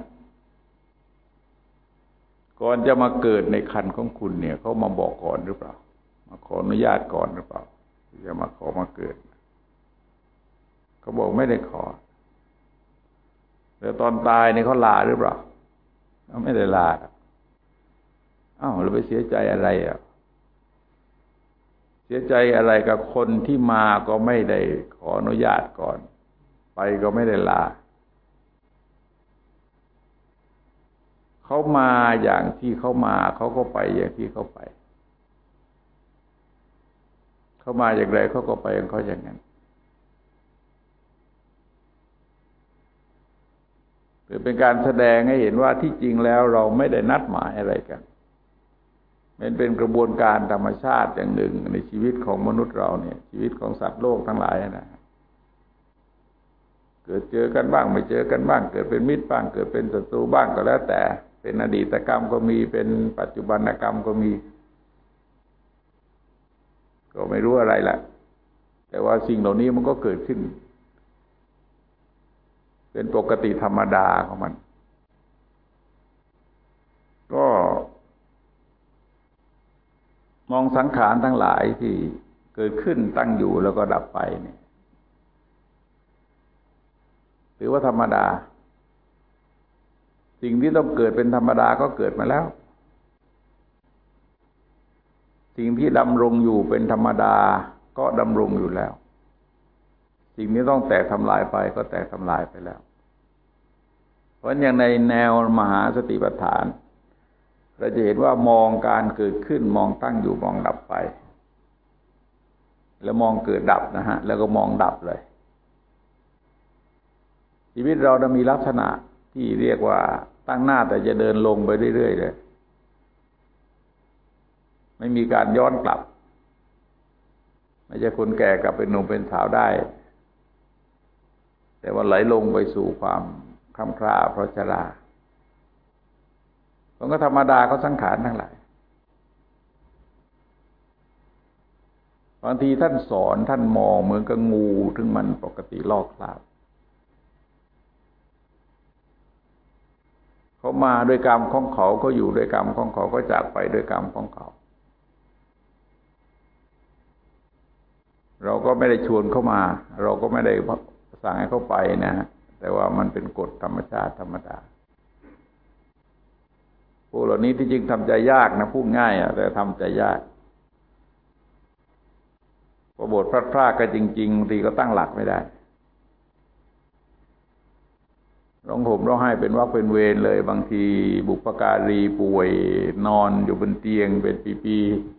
ก่อนจะมาเกิดในครรภ์ของคุณเนี่ยเขามาบอกก่อนหรือเปล่ามาขออนุญาตก่อนหรือเปล่าที่จะมาขอมาเกิดเขาบอกไม่ได้ขอแต่ตอนตายเนี่ยเขาลาหรือเปล่าเขาไม่ได้ลาอ้าวเราไปเสียใจอะไรอ่ะเสียใจอะไรกับคนที่มาก็ไม่ได้ขออนุญาตก่อนไปก็ไม่ได้ลาเขามาอย่างที่เขามาเขาก็ไปอย่างที่เขาไปเขามาอย่างไรเขาก็ไปอย่างเขาอย่างนั้นเป็นการแสดงให้เห็นว่าที่จริงแล้วเราไม่ได้นัดหมายอะไรกันมันเป็นกระบวนการธรรมชาติอย่างหนึ่งในชีวิตของมนุษย์เราเนี่ยชีวิตของสัตว์โลกทั้งหลายนะเกิดเจอกันบ้างไม่เจอกันบ้างเกิดเป็นมิตรบ้างเกิดเป็นศัตรูบ้างก็แล้วแต่เป็นอดีตกรรมก็มีเป็นปัจจุบันกรรมก็มีก็ไม่รู้อะไรแหละแต่ว่าสิ่งเหล่านี้มันก็เกิดขึ้นเป็นปกติธรรมดาของมันก็มองสังขารทั้งหลายที่เกิดขึ้นตั้งอยู่แล้วก็ดับไปเนี่ยถือว่าธรรมดาสิ่งที่ต้องเกิดเป็นธรรมดาก็เกิดมาแล้วสิ่งที่ดำรงอยู่เป็นธรรมดาก็ดำรงอยู่แล้วสิ่งนี้ต้องแตกทำลายไปก็แตกทำลายไปแล้วเพราะอย่างในแนวมหาสติปัฏฐานเราจะเห็นว่ามองการเกิดขึ้นมองตั้งอยู่มองดับไปแล้วมองเกิดดับนะฮะแล้วก็มองดับเลยชีวิตเราจะมีลักษณะที่เรียกว่าตั้งหน้าแต่จะเดินลงไปเรื่อยๆเลยไม่มีการย้อนกลับไม่ใช่คนแก่กลับเป็นหนุ่มเป็นสาวได้แต่ว่าไหลลงไปสู่ความคล่ำคล้าเพราะชรามันก็ธรรมดาเขาสังขารทั้งหลายบางทีท่านสอนท่านมองเหมือนกับงูถึงมันปกติลอกคราบเขามาด้วยกรรมของเขาเขาอยู่ด้วยกรรมของเขาก็จากไปด้วยกรรมของเขาเราก็ไม่ได้ชวนเข้ามาเราก็ไม่ได้สั่งให้เขาไปนะแต่ว่ามันเป็นกฎธรรมชาติธรรมดาพวกเหล่านี้ที่จริงทำใจยากนะพูดง่ายอ่ะแต่ทำใจยากพอพอบทพลัดพรากกันจริงๆบางทีก็ตั้งหลักไม่ได้ร้องห่มร้องไห้เป็นวรรคเป็นเวรเลยบางทีบุพการีป่วยนอนอยู่บนเตียงเป็นปี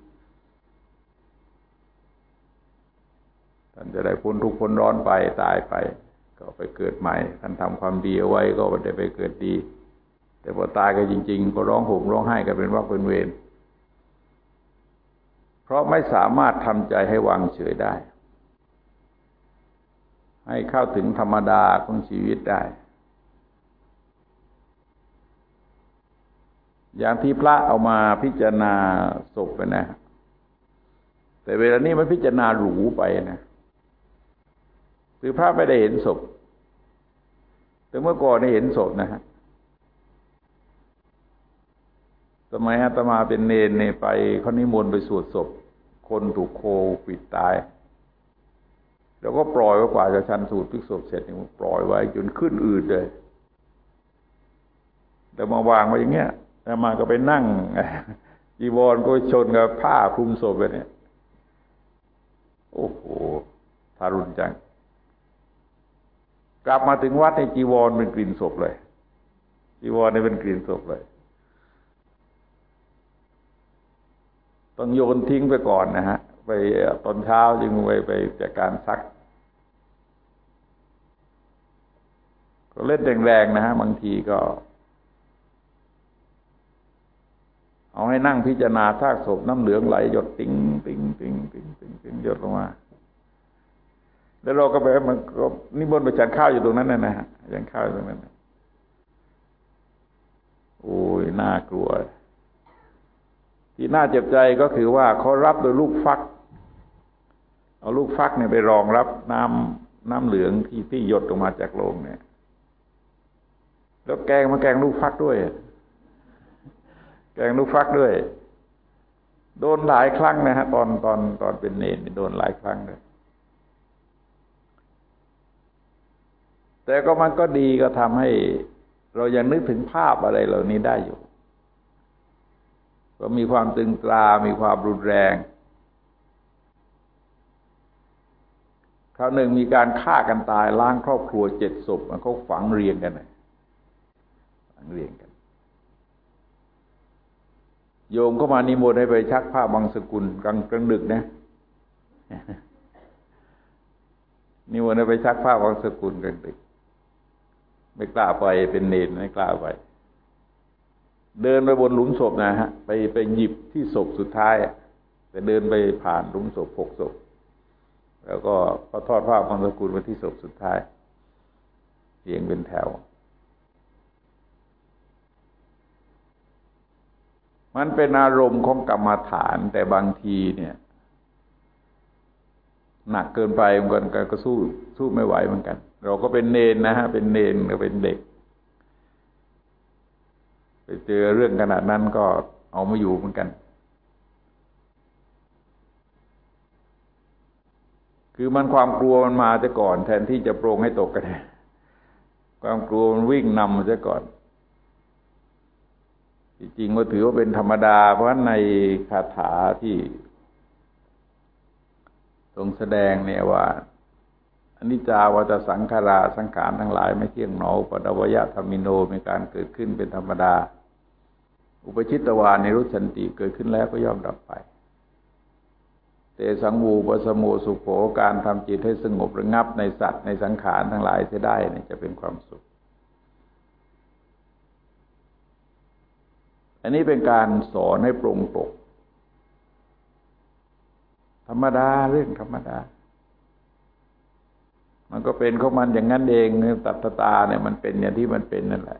ๆท่านจะได้พ้นทุกข์พ้นร้อนไปตายไปก็ไปเกิดใหม่ท่านทำความดีเอาไว้ก็ได้ไปเกิดดีแต่พอตายกันจริงๆก็ร้องห่มร้องไห้กันเป็นวรรคเป็นเวรเพราะไม่สามารถทำใจให้วางเฉยได้ให้เข้าถึงธรรมดาของชีวิตได้อย่างที่พระเอามาพิจารณาศพไปนะแต่เวลานี้มันพิจารณาหรูไปนะคือพระไม่ได้เห็นศพแต่เมื่อก่อนได้เห็นศพนะฮะสมัยอาตมาเป็นเนรเนี่ยไปเขานิมนต์ไปสวดศพคนถูกโควิดตายแล้วก็ปล่อยไว้กว่าจะชันสูตรพลิกศพเสร็จเนี่ยปล่อยไว้จนขึ้นอืดเลยแต่มาวางไว้อย่างเงี้ยแล้วมาก็ไปนั่งจีวรก็ชนกับผ้าคลุมศพไปเนี่ยโอ้โหทารุณจังกลับมาถึงวัดในจีวรเป็นกลิ่นศพเลยจีวรนี่เป็นกลิ่นศพเลยต้องโยนทิ้งไปก่อนนะฮะไปตอนเช้าจึงไปไปจัดการซักก็เล่นแรงๆนะฮะบางทีก็เอาให้นั่งพิจารณาซากศพน้ำเหลืองไหลหยดติ้งติ้งติ้งติ้งติ้งติ้งหยดลงมาแล้วเราก็ไปมันก็นิมนต์ไปฉันข้าวอยู่ตรงนั้นนะฮะฉันข้าวอยู่ตรงนั้นโอ้ยน่ากลัวที่น่าเจ็บใจก็คือว่าเขารับโดยลูกฟักเอาลูกฟักเนี่ยไปรองรับน้ำน้ำเหลืองที่ที่หยดออกมาจากโลงเนี่ยแล้วแกงมาแกงลูกฟักด้วยแกงลูกฟักด้วยโดนหลายครั้งนะฮะตอนตอนตอนเป็นเนรโดนหลายครั้งเลยแต่ก็มันก็ดีก็ทำให้เรายังนึกถึงภาพอะไรเหล่านี้ได้อยู่ก็มีความตึงตรามีความรุนแรงคราวหนึ่งมีการฆ่ากันตายล้างครอบครัวเจ็ดศพมันเขาฝังเรียงกันเลยฝังเรียงกันโยมก็มานิมนต์ให้ไปชักผ้าบางสกุลกลางกลางดึกนะนิมนต์ให้ไปชักผ้าบางสกุลกลางดึกไม่กล้าไปเป็นเนรไม่กล้าไปเดินไปบนหลุมศพนะฮะไปไปหยิบที่ศพสุดท้ายแต่เดินไปผ่านหลุมศพหกศพแล้วก็พอทอดผ้าบางสกุลไปที่ศพสุดท้ายเรียงเป็นแถวมันเป็นอารมณ์ของกรรมฐานแต่บางทีเนี่ยหนักเกินไปเหมือนกันก็สู้สู้ไม่ไหวเหมือนกันเราก็เป็นเนรนะฮะเป็นเนรก็เป็นเด็กไปเจอเรื่องขนาดนั้นก็เอาไม่อยู่เหมือนกันคือมันความกลัวมันมาซะก่อนแทนที่จะโปร่งให้ตกกันความกลัวมันวิ่งนำมาซะก่อนจริงๆก็ถือว่าเป็นธรรมดาเพราะในคาถาที่ทรงแสดงเนี่ยว่าอนิจจาวัฏสังขาราสังขารทั้งหลายไม่เที่ยงหนออุปดวยธรรมิโนมีการเกิดขึ้นเป็นธรรมดาอุปชิตวานิรุชันติเกิดขึ้นแล้วก็ย่อมดับไปเตสังวูปสมุสุโขการทำจิตให้สงบระงับในสัตว์ในสังขารทั้งหลายเสียได้เนี่ยจะเป็นความสุขอันนี้เป็นการสอนให้ปรงปกธรรมดาเรื่องธรรมดามันก็เป็นของมันอย่างนั้นเองตัตตาเนี่ยมันเป็นอย่างที่มันเป็นนั่นแหละ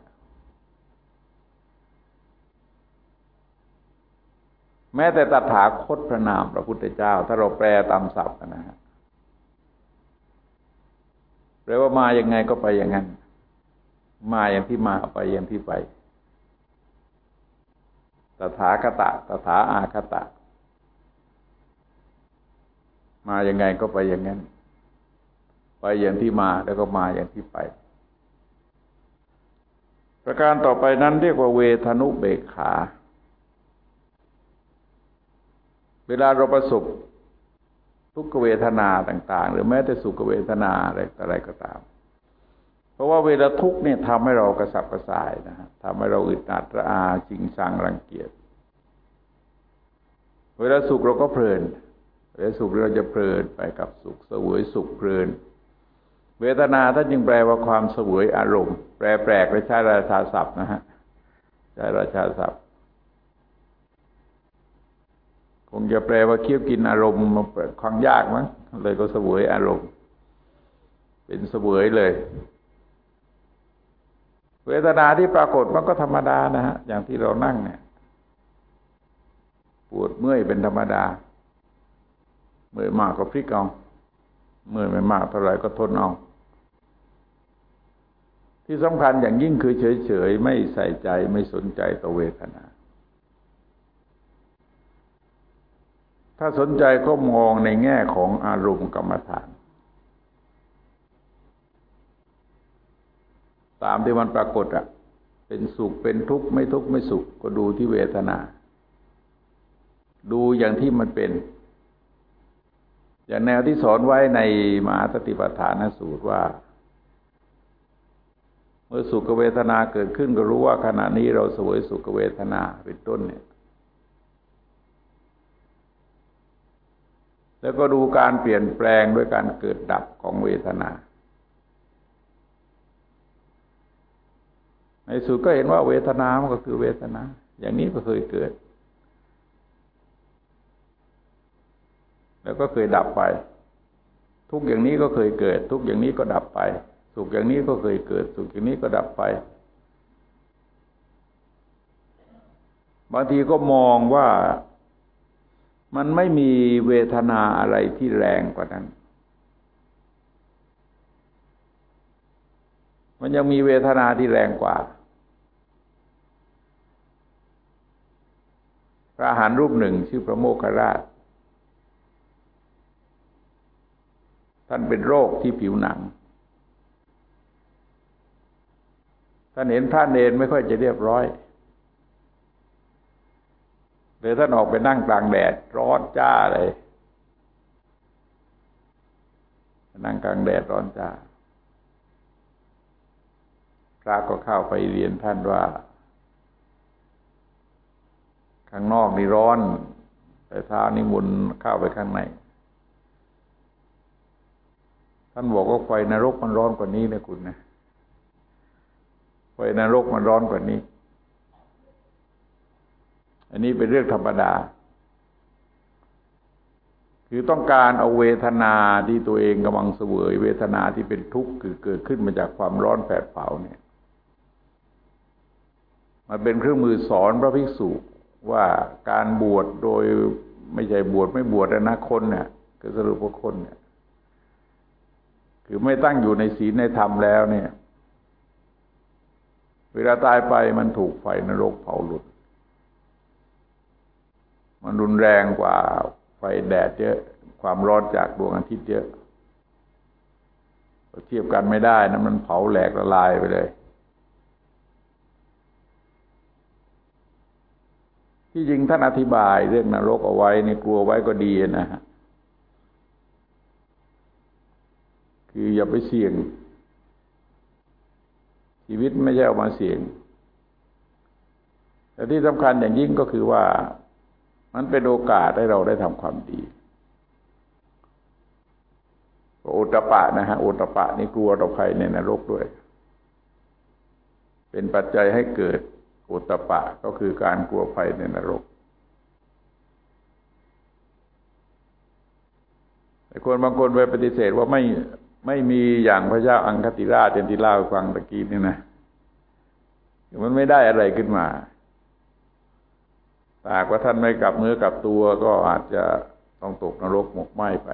แม้แต่ตถาคตพระนามพระพุทธเจ้าถ้าเราแปลตามศัพท์นะฮะแปลว่ามาอย่างไงก็ไปอย่างนั้นมาอย่างที่มาไปอย่างที่ไปตถาคตตถาอาคตมาอย่างไงก็ไปอย่างนั้นไปอย่างที่มาแล้วก็มาอย่างที่ไปประการต่อไปนั้นเรียกว่าเวทนุเบกขาเวลาเราประสบทุกขเวทนาต่างๆหรือแม้แต่สุขเวทนาอะไรอะไรก็ตามเพราะว่าเวลาทุกข์เนี่ยทำให้เรากระสับกระส่ายนะฮะทำให้เราอึดอัดระอาจริงชังรังเกียจเวลาสุขเราก็เพลินเวลาสุขเราจะเพลินไปกับสุขเสวยสุขเพลินเวทนาท่านจึงแปลว่าความเสวยอารมณ์แปลแปลกเลยใช้ราชาศัพท์นะฮะใช้ราชาศัพท์คงจะแปลว่าเคี้ยวกินอารมณ์มาควังยากมั้งเลยก็เสวยอารมณ์เป็นเสวยเลยเวทนาที่ปรากฏมันก็ธรรมดานะฮะอย่างที่เรานั่งเนี่ยปวดเมื่อยเป็นธรรมดาเมื่อยมากก็พลิกเอาเมื่อยไม่มากเท่าไหร่ก็ทนเอาที่สำคัญอย่างยิ่งคือเฉยๆไม่ใส่ใจไม่สนใจต่อเวทนาถ้าสนใจก็มองในแง่ของอารมณ์กรรมฐานตามที่มันปรากฏอ่ะเป็นสุขเป็นทุกข์ไม่ทุกข์ไม่สุขก็ดูที่เวทนาดูอย่างที่มันเป็นอย่างแนวที่สอนไว้ในมหาสติปัฏฐานสูตรว่าเมื่อสุขเวทนาเกิดขึ้นก็รู้ว่าขณะนี้เราเสวยสุขเวทนาเป็นต้นเนี่ยแล้วก็ดูการเปลี่ยนแปลงด้วยการเกิดดับของเวทนาในสุดก็เห็นว่าเวทนามันก็คือเวทนาอย่างนี้ก็เคยเกิดแล้วก็เคยดับไปทุกอย่างนี้ก็เคยเกิดทุกอย่างนี้ก็ดับไปสุขอย่างนี้ก็เคยเกิดสุขอย่างนี้ก็ดับไปบางทีก็มองว่ามันไม่มีเวทนาอะไรที่แรงกว่านั้นมันยังมีเวทนาที่แรงกว่าพระอรหันต์รูปหนึ่งชื่อพระโมคคัลลานะท่านเป็นโรคที่ผิวหนังท่านเห็นพระเนรไม่ค่อยจะเรียบร้อยเลยท่านออกไปนั่งกลางแดดร้อนจ้าเลยนั่งกลางแดดร้อนจ้าพระก็เข้าไปเรียนท่านว่าข้างนอกนี่ร้อนแต่เท้านี่หมุนเข้าไปข้างในท่านบอกว่าไฟนรกมันร้อนกว่านี้นะคุณนะไฟนรกมันร้อนกว่านี้อันนี้เป็นเรื่องธรรมดาคือต้องการเอาเวทนาที่ตัวเองกำลังเสวยเวทนาที่เป็นทุกข์คือเกิดขึ้นมาจากความร้อนแผดเผาเนี่ยมันเป็นเครื่องมือสอนพระภิกษุว่าการบวชโดยไม่ใช่บวชไม่บวชนะคนเนี่ยคือสรุปว่าคนเนี่ยคือไม่ตั้งอยู่ในศีลในธรรมแล้วเนี่ยเวลาตายไปมันถูกไฟนรกเผาหลุดมันรุนแรงกว่าไฟแดดเยอะความร้อนจากดวงอาทิตย์เยอะเทียบกันไม่ได้นะมันเผาแหลกละลายไปเลยที่จริงท่านอธิบายเรื่องนรกเอาไว้ในกลัวไว้ก็ดีนะฮะคืออย่าไปเสี่ยงชีวิตไม่ใช่เอามาเสี่ยงแต่ที่สำคัญอย่างยิ่งก็คือว่ามันเป็นโอกาสให้เราได้ทำความดีโอตตัปปะนะฮะโอตตัปปะนี่กลัวต่อภัยในนรกด้วยเป็นปัจจัยให้เกิดโอตตัปปะก็คือการกลัวภัยในนรกแต่คนบางคนไปปฏิเสธว่าไม่ไม่มีอย่างพระเจ้าอังคติราชที่เล่าให้ฟังตะกี้นี่นะมันไม่ได้อะไรขึ้นมาถ้าหากว่าท่านไม่กลับเนื้อกลับตัวก็อาจจะต้องตกนรกหมกไหม้ไป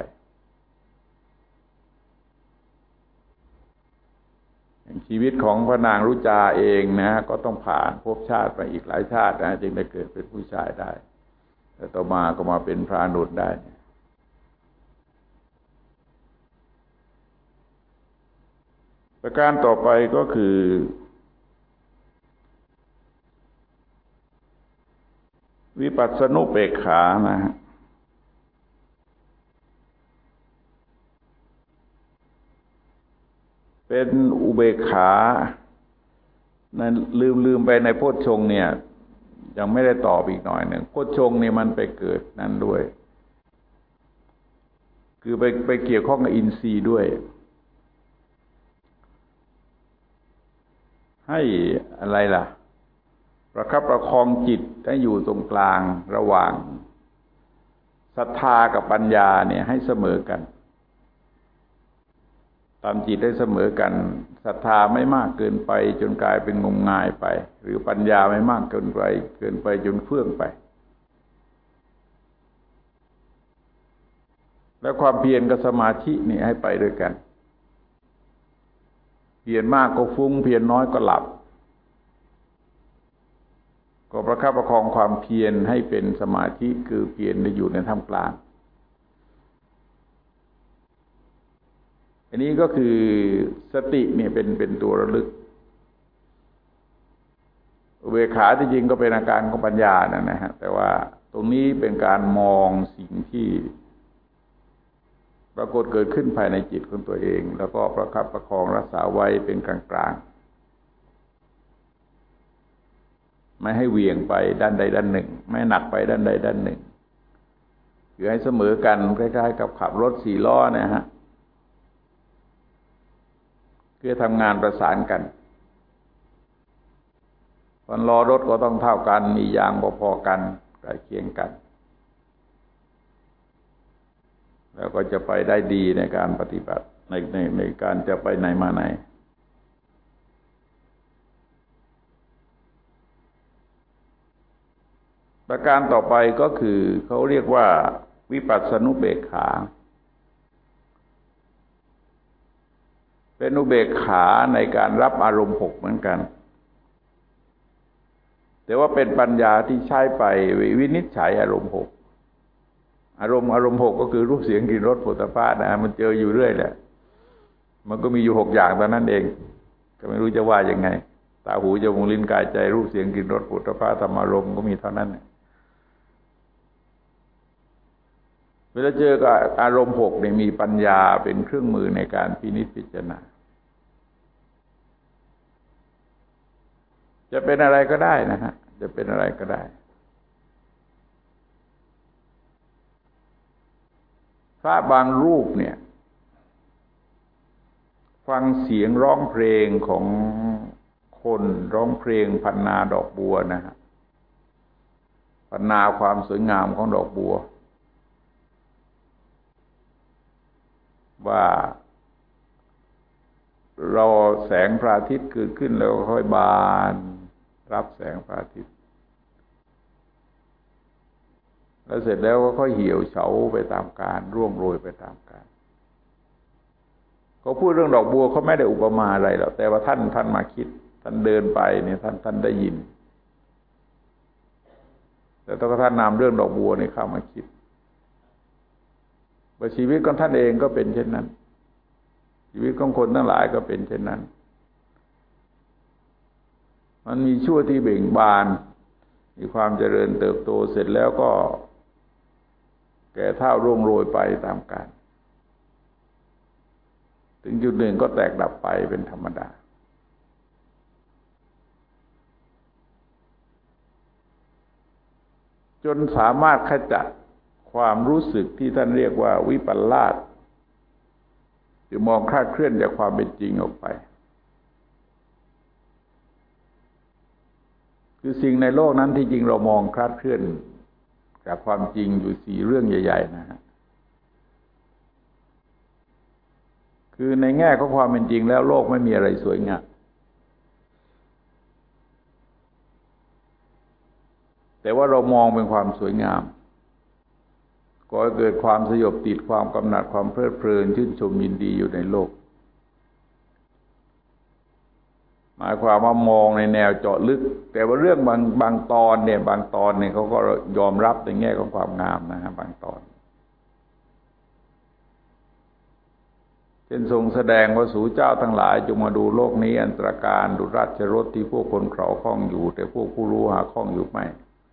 อย่างชีวิตของพระนางรุจาเองนะก็ต้องผ่านภพชาติไปอีกหลายชาตินะจึงได้เกิดเป็นผู้ชายได้แต่ต่อมาก็มาเป็นพระอนุตได้ประการต่อไปก็คือวิปัสสนุเปกขานะฮะเป็นอุเบกขานั้นลืมลืมไปในโพชฌงค์เนี่ยยังไม่ได้ตอบอีกหน่อยหนึ่งโพชฌงค์เนี่ยมันไปเกิดนั่นด้วยคือไปไปเกี่ยวข้องกับอินทรีย์ด้วยให้อะไรล่ะประคับประคองจิตให้อยู่ตรงกลางระหว่างศรัทธากับปัญญาเนี่ยให้เสมอกันตามจิตได้เสมอกันศรัทธาไม่มากเกินไปจนกลายเป็นงมงายไปหรือปัญญาไม่มากเกินไปเกินไปจนเฟื่องไปแล้วความเพียรกับสมาธินี่ให้ไปด้วยกันเพียรมากก็ฟุ้งเพียรน้อยก็หลับก็ประคับประคองความเพียรให้เป็นสมาธิคือเพียรได้อยู่ในท่ามกลางอันนี้ก็คือสติเนี่ยเป็นเป็นตัวระลึกอุเบกขาที่จริงก็เป็นอาการของปัญญานะนะฮะแต่ว่าตรงนี้เป็นการมองสิ่งที่ปรากฏเกิดขึ้นภายในจิตของตัวเองแล้วก็ประคับประคองรักษาไว้เป็นกลางๆไม่ให้เหวี่ยงไปด้านใดด้านหนึ่งไม่หนักไปด้านใดด้านหนึ่งคือให้เสมอกันคล้ายๆกับขับรถสี่ล้อนะฮะเพื่อทำงานประสานกันตอนล้อรถก็ต้องเท่ากันมียางพอๆกันใกล้เคียงกันแล้วก็จะไปได้ดีในการปฏิบัติในในในการจะไปไหนมาไหนประการต่อไปก็คือเขาเรียกว่าวิปัสสนุเบกขาเป็นอุเบกขาในการรับอารมณ์หกเหมือนกันแต่ว่าเป็นปัญญาที่ใช้ไปวินิจฉัยอารมณ์หกอารมณ์อารมณ์หกก็คือรูปเสียงกลิ่นรสโผฏฐัพพะนะมันเจออยู่เรื่อยแหละมันก็มีอยู่หกอย่างแต่นั้นเองก็ไม่รู้จะว่ายังไงตาหูจมูกลิ้นกายใจรูปเสียงกลิ่นรสโผฏฐัพพะธรรมารมณ์ก็มีเท่านั้นเวลาเจอกับอารมณ์หกเนี่ยมีปัญญาเป็นเครื่องมือในการพินิจพิจารณาจะเป็นอะไรก็ได้นะฮะจะเป็นอะไรก็ได้พระบางรูปเนี่ยฟังเสียงร้องเพลงของคนร้องเพลงพรรณนาดอกบัวนะฮะพรรณนาความสวยงามของดอกบัวว่ารอแสงพระอาทิตย์เกิดขึ้นแล้วค่อยบานรับแสงพระอาทิตย์แล้วเสร็จแล้วก็ค่อยเหี่ยวเฉาไปตามกาลร่วงโรยไปตามกาลเขาพูดเรื่องดอกบัวเขาไม่ได้อุปมาอะไรหรอกแต่ว่าท่านท่านมาคิดท่านเดินไปเนี่ยท่านท่านได้ยินแต่ต้องท่านนำเรื่องดอกบัวนี่เข้ามาคิดว่าชีวิตของท่านเองก็เป็นเช่นนั้นชีวิตของคนทั้งหลายก็เป็นเช่นนั้นมันมีชั่วที่เบ่งบานมีความเจริญเติบโตเสร็จแล้วก็แก่เฒ่าร่วงโรยไปตามกาลถึงจุดหนึ่งก็แตกดับไปเป็นธรรมดาจนสามารถขจัดความรู้สึกที่ท่านเรียกว่าวิปลาสคือมองคลาดเคลื่อนจากความเป็นจริงออกไปคือสิ่งในโลกนั้นที่จริงเรามองคลาดเคลื่อนจากความจริงอยู่สี่เรื่องใหญ่ๆนะฮะคือในแง่ของความเป็นจริงแล้วโลกไม่มีอะไรสวยงามแต่ว่าเรามองเป็นความสวยงามก็เกิดความสยบติดความกำหนัดความเพลิดเพลินชื่นชมยินดีอยู่ในโลกหมายความว่ามองในแนวเจาะลึกแต่ว่าเรื่องบางบางตอนเนี่ยบางตอนเนี่ยเขาก็ยอมรับในแง่ของความงามนะฮะบางตอนเช่นทรงแสดงว่าสู่เจ้าทั้งหลายจงมาดูโลกนี้อันตรการดุจราชรถที่พวกคนเขาคล้องอยู่แต่พวกผู้รู้หาคล้องอยู่ไม่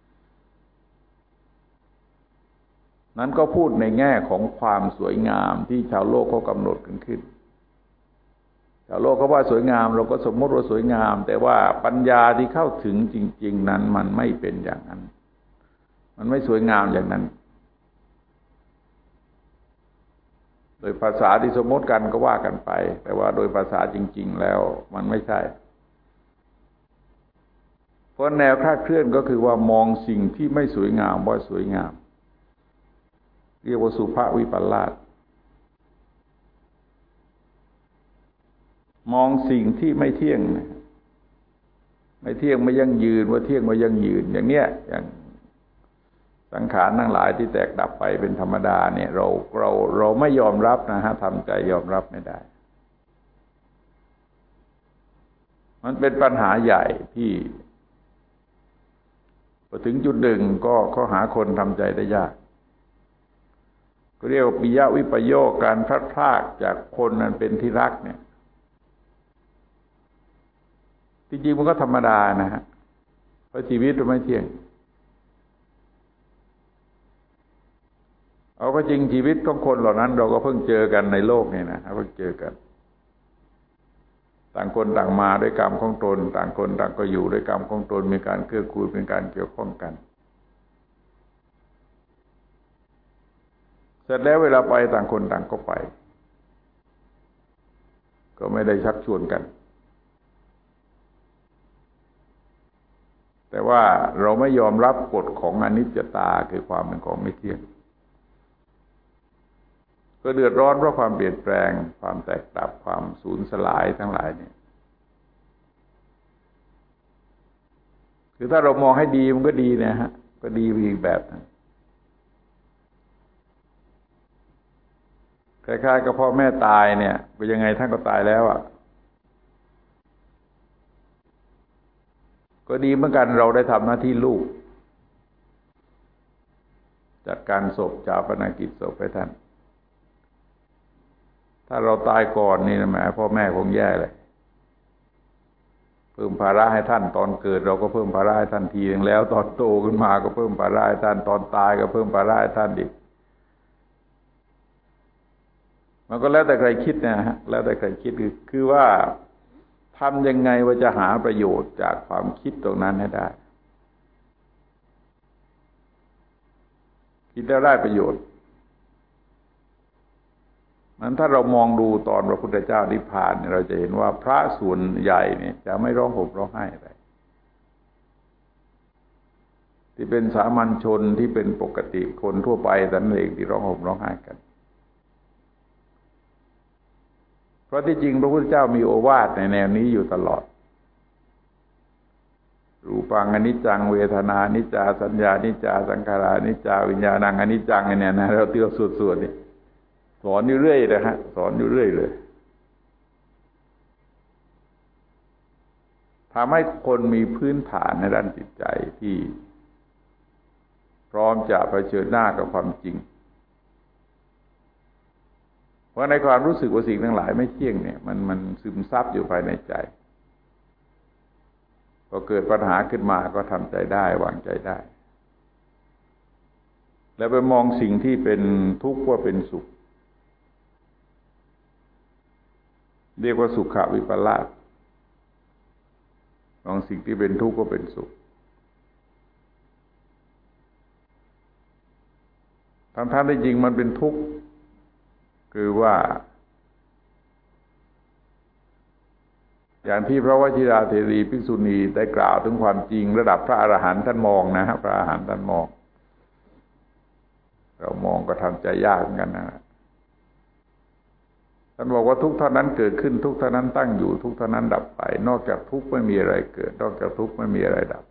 นั้นก็พูดในแง่ของความสวยงามที่ชาวโลกเขากำหนดกันขึ้นชาวโลกเขาว่าสวยงามเราก็สมมติว่าสวยงามแต่ว่าปัญญาที่เข้าถึงจริงๆนั้นมันไม่เป็นอย่างนั้นมันไม่สวยงามอย่างนั้นโดยภาษาที่สมมติกันก็ว่ากันไปแต่ว่าโดยภาษาจริงๆแล้วมันไม่ใช่เพราะแนวคลาดเคลื่อนก็คือว่ามองสิ่งที่ไม่สวยงามว่าสวยงามเรียกว่าสุภวิปลาสมองสิ่งที่ไม่เที่ยงไม่เที่ยงไม่ยั่งยืนว่าเที่ยงไม่ยั่งยืนอย่างเนี้ยอย่างสังขารทั้งหลายที่แตกดับไปเป็นธรรมดาเนี่ยเราเราเราไม่ยอมรับนะฮะทำใจยอมรับไม่ได้มันเป็นปัญหาใหญ่ที่พอถึงจุดหนึ่งก็ข้อหาคนทำใจได้ยากก็เรียกว่าปิยวิปโยคการพลัดพรากจากคนนั้นเป็นที่รักเนี่ยจริงๆมันก็ธรรมดานะฮะเพราะชีวิตมันไม่เที่ยงเอาก็จริงชีวิตของคนเหล่านั้นเราก็เพิ่งเจอกันในโลกนี่นะเพิ่งเจอกันต่างคนต่างมาด้วยกรรมของตนต่างคนต่างก็อยู่ด้วยกรรมของตนมีการเกื้อกูลเป็นการเกี่ยวข้องกันเสร็จแล้วเวลาไปต่างคนต่างก็ไปก็ไม่ได้ชักชวนกันแต่ว่าเราไม่ยอมรับกฎของอนิจจตาคือความเป็นของไม่เที่ยงก็เดือดร้อนเพราะความเปลี่ยนแปลงความแตกดับความสูญสลายทั้งหลายเนี่ยคือถ้าเรามองให้ดีมันก็ดีนะฮะก็ดีอีกแบบนึงคล้ายๆกับพ่อแม่ตายเนี่ยก็ยังไงท่านก็ตายแล้วอ่ะก็ดีเหมือนกันเราได้ทำหน้าที่ลูกจัดการศพชาปนกิจศพให้ท่านถ้าเราตายก่อนนี่นะแม่พ่อแม่คงแย่เลยเพิ่มภาระให้ท่านตอนเกิดเราก็เพิ่มภาระให้ท่านทีนึงแล้วตอนโตขึ้นมาก็เพิ่มภาระให้ท่านตอนตายก็เพิ่มภาระให้ท่านอีกมันก็แล้วแต่ใครคิดนะฮะแล้วแต่ใครคิดคือคือว่าทำยังไงว่าจะหาประโยชน์จากความคิดตรงนั้นให้ได้คิดแล้วได้ประโยชน์นั้นถ้าเรามองดูตอนพระพุทธเจ้านิพพานเนี่ยเราจะเห็นว่าพระส่วนใหญ่เนี่ยจะไม่ร้องห่มร้องไห้อะไรที่เป็นสามัญชนที่เป็นปกติคนทั่วไปนั่นเองที่ร้องห่มร้องไห้กันเพราะที่จริงพระพุทธเจ้ามีโอวาทในแนวนี้อยู่ตลอดรูปังอนิจจังเวทนานิจจาสัญญานิจจาสังขารานิจจาวิญญาณังอนิจจังเนี่ยนะเราเที่ยวสวดๆนี่สอนอยู่เรื่อยนะฮะสอนอยู่เรื่อยเลยทำให้คนมีพื้นฐานในด้านจิตใจที่พร้อมจะเผชิญหน้ากับความจริงเพราะในความรู้สึกว่าสิ่งทั้งหลายไม่เที่ยงเนี่ยมันมันซึมซับอยู่ภายในใจพอเกิดปัญหาขึ้นมาก็ทำใจได้วางใจได้แล้วไปมองสิ่งที่เป็นทุกข์ว่าเป็นสุขเรียกว่าสุขวิปลาสมองสิ่งที่เป็นทุกข์ก็เป็นสุขทั้งๆที่จริงมันเป็นทุกข์คือว่าอย่างที่พระวชิราเถรีภิกษุณีได้กล่าวถึงความจริงระดับพระอรหันต์ท่านมองนะครับพระอรหันต์ท่านมองเรามองก็ทำใจยากเหมือนกันนะท่านบอกว่าทุกข์เท่านั้นเกิดขึ้นทุกข์เท่านั้นตั้งอยู่ทุกข์เท่านั้นดับไปนอกจากทุกข์ไม่มีอะไรเกิดนอกจากทุกข์ไม่มีอะไรดับ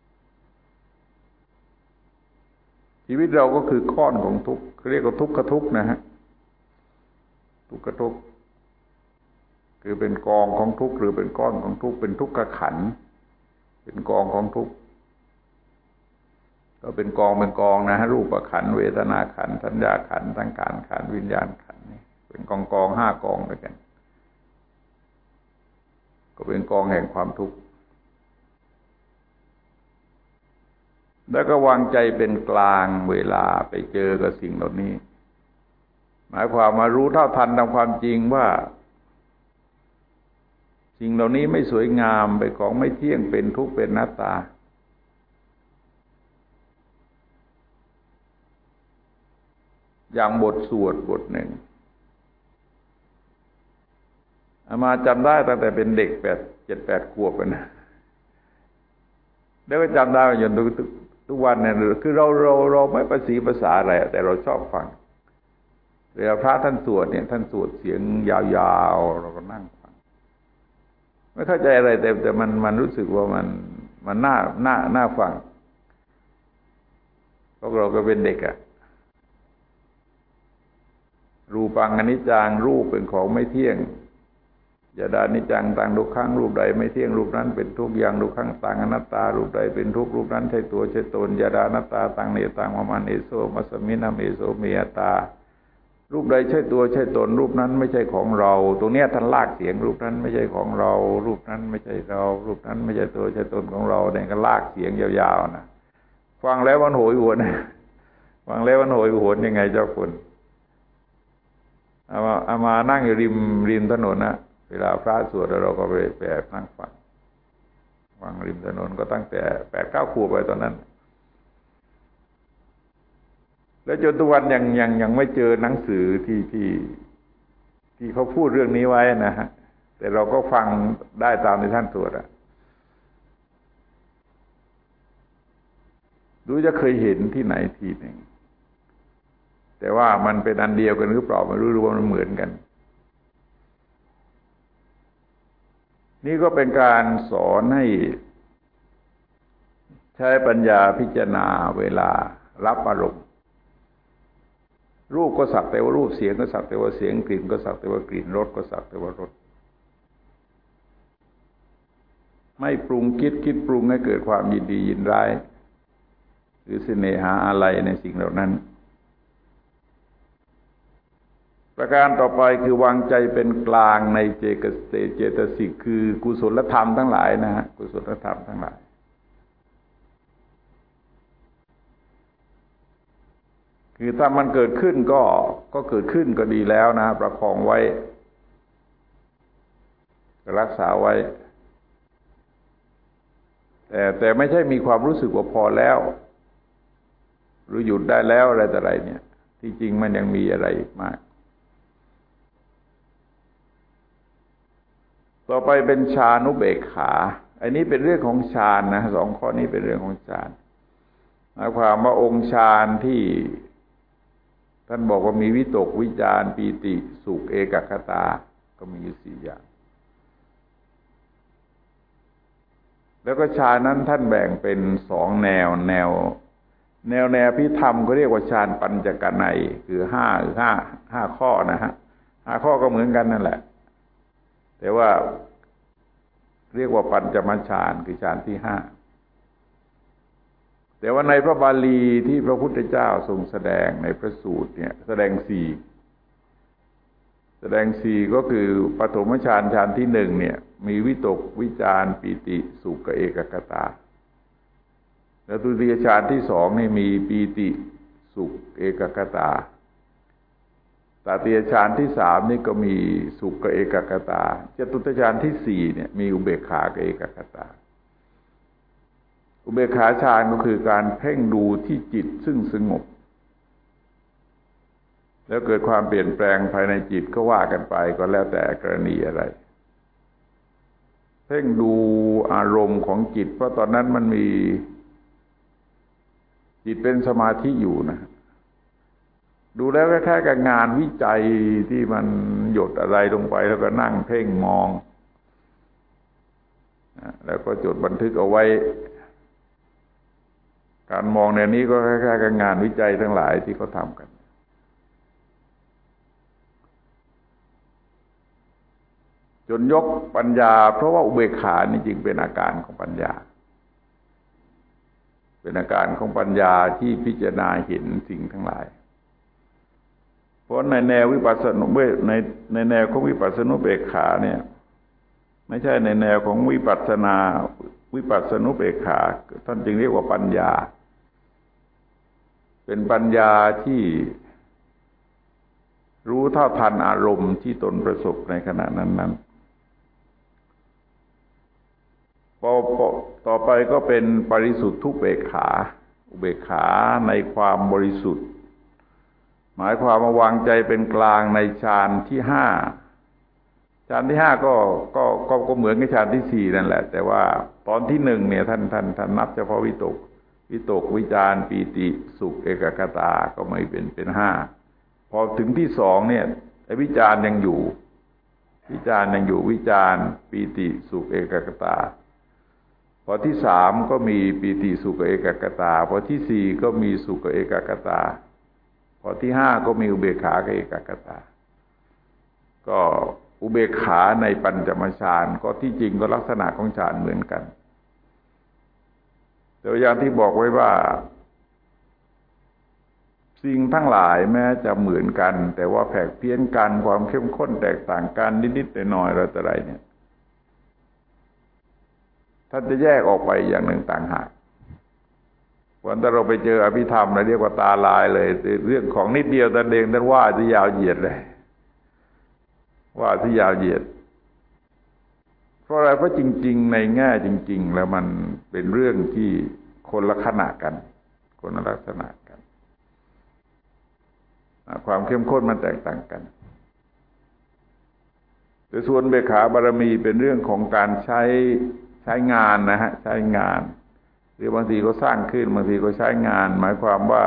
ชีวิตเราก็คือก้อนของทุกข์เรียกว่าทุกขทุกข์นะฮะทุกขทุกข์คือเป็นกองของทุกข์หรือเป็นก้อนของทุกข์เป็นทุกขขันธ์เป็นกองของทุกข์ก็เป็นกองเป็นกองนะฮะรูปขันธ์เวทนาขันธ์สัญญาขันธ์สังขารขันธ์วิญญาณขันธ์นี่เป็นกองกองห้ากองด้วยกันก็เป็นกองแห่งความทุกข์แล้วก็วางใจเป็นกลางเวลาไปเจอกับสิ่งเหล่านี้หมายความมารู้เท่าทันตามความจริงว่าสิ่งเหล่านี้ไม่สวยงามเป็นของไม่เที่ยงเป็นทุกข์เป็นอนัตตาอย่างบทสวดบทหนึ่งอามาจำได้ตั้งแต่เป็นเด็กแปดเจ็ดแปดขวบนะแล้วก็จำได้จนทุกทุกวันเนี่ยคือเราเราเราไม่ประสีภาษาอะไรแต่เราชอบฟังเวลาพระท่านสวดเนี่ยท่านสวดเสียงยาวๆเราก็นั่งฟังไม่เข้าใจอะไรแต่แต่มันมันรู้สึกว่ามันมันน่าน่าน่าฟังเพราะเราก็เป็นเด็กอะรูปังอนิจจังรูปเป็นของไม่เที่ยงยาดานิจจังตังทุกขังรูปใดไม่เที่ยงรูปนั้นเป็นทุกอย่างทุกขังตังอนัตตารูปใดเป็นทุกรูปนั้นใช่ตัวใช่ตนยาดานัตตาตังเนตังมะมันเอโสมัสมินาเมโสเมยตารูปใดใช่ตัวใช่ตนรูปนั้นไม่ใช่ของเราตรงเนี้ยท่านลากเสียงรูปนั้นไม่ใช่ของเรารูปนั้นไม่ใช่เรารูปนั้นไม่ใช่ตัวใช่ตนของเราเนี่ยก็ลากเสียงยาวๆนะฟังแล้วมันโหยหวนฟังแล้วมันโหยหวนยังไงเจ้าคุณเอามาเอามานั่งอยู่ริมริมถนนนะเวลาพระสวดเราก็ไปแอบนั่งฟังฟังริมถนนก็ตั้งแต่แปดเก้าขวบไปตอนนั้นแล้วจนทุกวันยังยังยังไม่เจอหนังสือที่ที่ที่เขาพูดเรื่องนี้ไว้นะฮะแต่เราก็ฟังได้ตามที่ท่านสวดอะดูจะเคยเห็นที่ไหนทีหนึ่งแต่ว่ามันเป็นอันเดียวกันหรือเปล่าไม่รู้ว่ามันเหมือนกันนี่ก็เป็นการสอนให้ใช้ปัญญาพิจารณาเวลารับอารมณ์รูปก็สักแต่ว่ารูปเสียงก็สักแต่ว่าเสียงกลิ่นก็สักแต่ว่ากลิ่นรสก็สักแต่ว่ารสไม่ปรุงคิดคิดปรุงให้เกิดความยินดียินร้ายหรือเสน่หาอะไรในสิ่งเหล่านั้นประการต่อไปคือวางใจเป็นกลางในเจกเตเจตสิกคือกุศลธรรมทั้งหลายนะฮะกุศลธรรมทั้งหลายคือถ้ามันเกิดขึ้นก็ก็เกิดขึ้นก็ดีแล้วนะประคองไว้รักษาไว้แต่แต่ไม่ใช่มีความรู้สึกว่าพอแล้วหรือหยุดได้แล้วอะไรแต่ไรเนี่ยที่จริงมันยังมีอะไรอีกมากต่อไปเป็นฌานุเบกขาอันนี้เป็นเรื่องของฌานนะสองข้อนี้เป็นเรื่องของฌานหมายความว่าองค์ฌานที่ท่านบอกว่ามีวิตกวิจารปีติสุขเอกคตาก็มีอยู่สี่อย่างแล้วก็ฌานนั้นท่านแบ่งเป็นสองแนวแนวแนวแนวพิธรรมก็เรียกว่าฌานปัญจกนัยคือห้าหรือห้าห้าข้อนะฮะห้าข้อก็เหมือนกันนั่นแหละแต่ว่าเรียกว่าปัญจมฌานคือฌานที่ห้าแต่ว่าในพระบาลีที่พระพุทธเจ้าทรงแสดงในพระสูตรเนี่ยแสดงสี่แสดงสี่ก็คือปฐมฌานฌานที่หนึ่งเนี่ยมีวิตกวิจารปีติสุขเอกคตาแล้วทุติยฌานที่สองนี่มีปีติสุขเอกคตาตติยฌานที่สามนี่ก็มีสุขกับเอกคตาจตุตฌานที่สี่เนี่ยมีอุเบกขากับเอกคตาอุเบกขาฌานก็คือการเพ่งดูที่จิตซึ่งสงบแล้วเกิดความเปลี่ยนแปลงภายในจิตก็ว่ากันไปก็แล้วแต่กรณีอะไรเพ่งดูอารมณ์ของจิตเพราะตอนนั้นมันมีจิตเป็นสมาธิอยู่นะดูแล้วคล้ายๆกับงานวิจัยที่มันหยดอะไรลงไปแล้วก็นั่งเพ่งมองแล้วก็จดบันทึกเอาไว้การมองในนี้ก็คล้ายๆกับงานวิจัยทั้งหลายที่เขาทำกันจนยกปัญญาเพราะว่าอุเบกขานี่จริงเป็นอาการของปัญญาเป็นอาการของปัญญาที่พิจารณาเห็นสิ่งทั้งหลายเพราะในแนววิปัสสนุในในแนวของวิปัสสนุเบกขาเนี่ยไม่ใช่ในแนวของวิปัสสนาวิปัสสนุเบกขาท่านจึงเรียกว่าปัญญาเป็นปัญญาที่รู้เท่าทันอารมณ์ที่ตนประสบในขณะนั้นพอต่อไปก็เป็นปริสุทธิอุเบกขาอุเบกขาในความบริสุทธิ์หมายความว่าวางใจเป็นกลางในฌานที่ห้าฌานที่ห้าก็ก็ก็ก็เหมือนกับฌานที่สี่นั่นแหละแต่ว่าตอนที่หนึ่งเนี่ยท่านท่านท่านนับเฉพาะวิตกวิตกวิจารปีติสุขเอกคตาก็ไม่เป็นเป็นห้าพอถึงที่สองเนี่ยไอ้วิจารยังอยู่วิจารยังอยู่วิจารปีติสุขเอกคตาพอที่สามก็มีปีติสุขเอกคตาพอที่สี่ก็มีสุขเอกคตาพอที่ห้าก็มีอุเบกขากับเอกคตาก็อุเบกขาในปัญจมฌานก็ที่จริงก็ลักษณะของฌานเหมือนกันแต่อย่างที่บอกไว้ว่าสิ่งทั้งหลายแม้จะเหมือนกันแต่ว่าแผกเพี้ยนกันความเข้มข้นแตกต่างกันนิดๆหน่อยๆอะไรต่ออะไรเนี่ยท่านจะแยกออกไปอย่างหนึ่งต่างหากวันถ้าเราไปเจออภิธรรมเราเรียกว่าตาลายเลยเรื่องของนิดเดียวแต่เองท่านว่าที่ยาวเหยียดเลยว่าที่ยาวเหยียดเพราะอะไรเพราะจริงๆในแง่จริงๆแล้วมันเป็นเรื่องที่คนละขนาดกันคนละลักษณะกันความเข้มข้นมันแตกต่างกันแต่ส่วนเบกขาบารมีเป็นเรื่องของการใช้ใช้งานนะฮะใช้งานหรือบางทีก็สร้างขึ้นบางทีก็ใช้งานหมายความว่า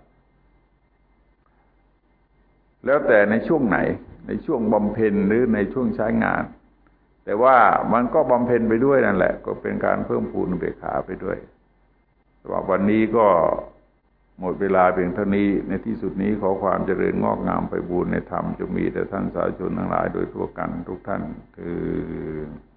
แล้วแต่ในช่วงไหนในช่วงบำเพ็ญหรือในช่วงใช้งานแต่ว่ามันก็บำเพ็ญไปด้วยนั่นแหละก็เป็นการเพิ่มพูนอุเบกขาไปด้วยแต่ว่าวันนี้ก็หมดเวลาเพียงเท่านี้ในที่สุดนี้ขอความเจริญงอกงามไปบูรณนธรรมจงมีแต่ท่านสาธุชนทั้งหลายโดยทั่วกันทุกท่านคือ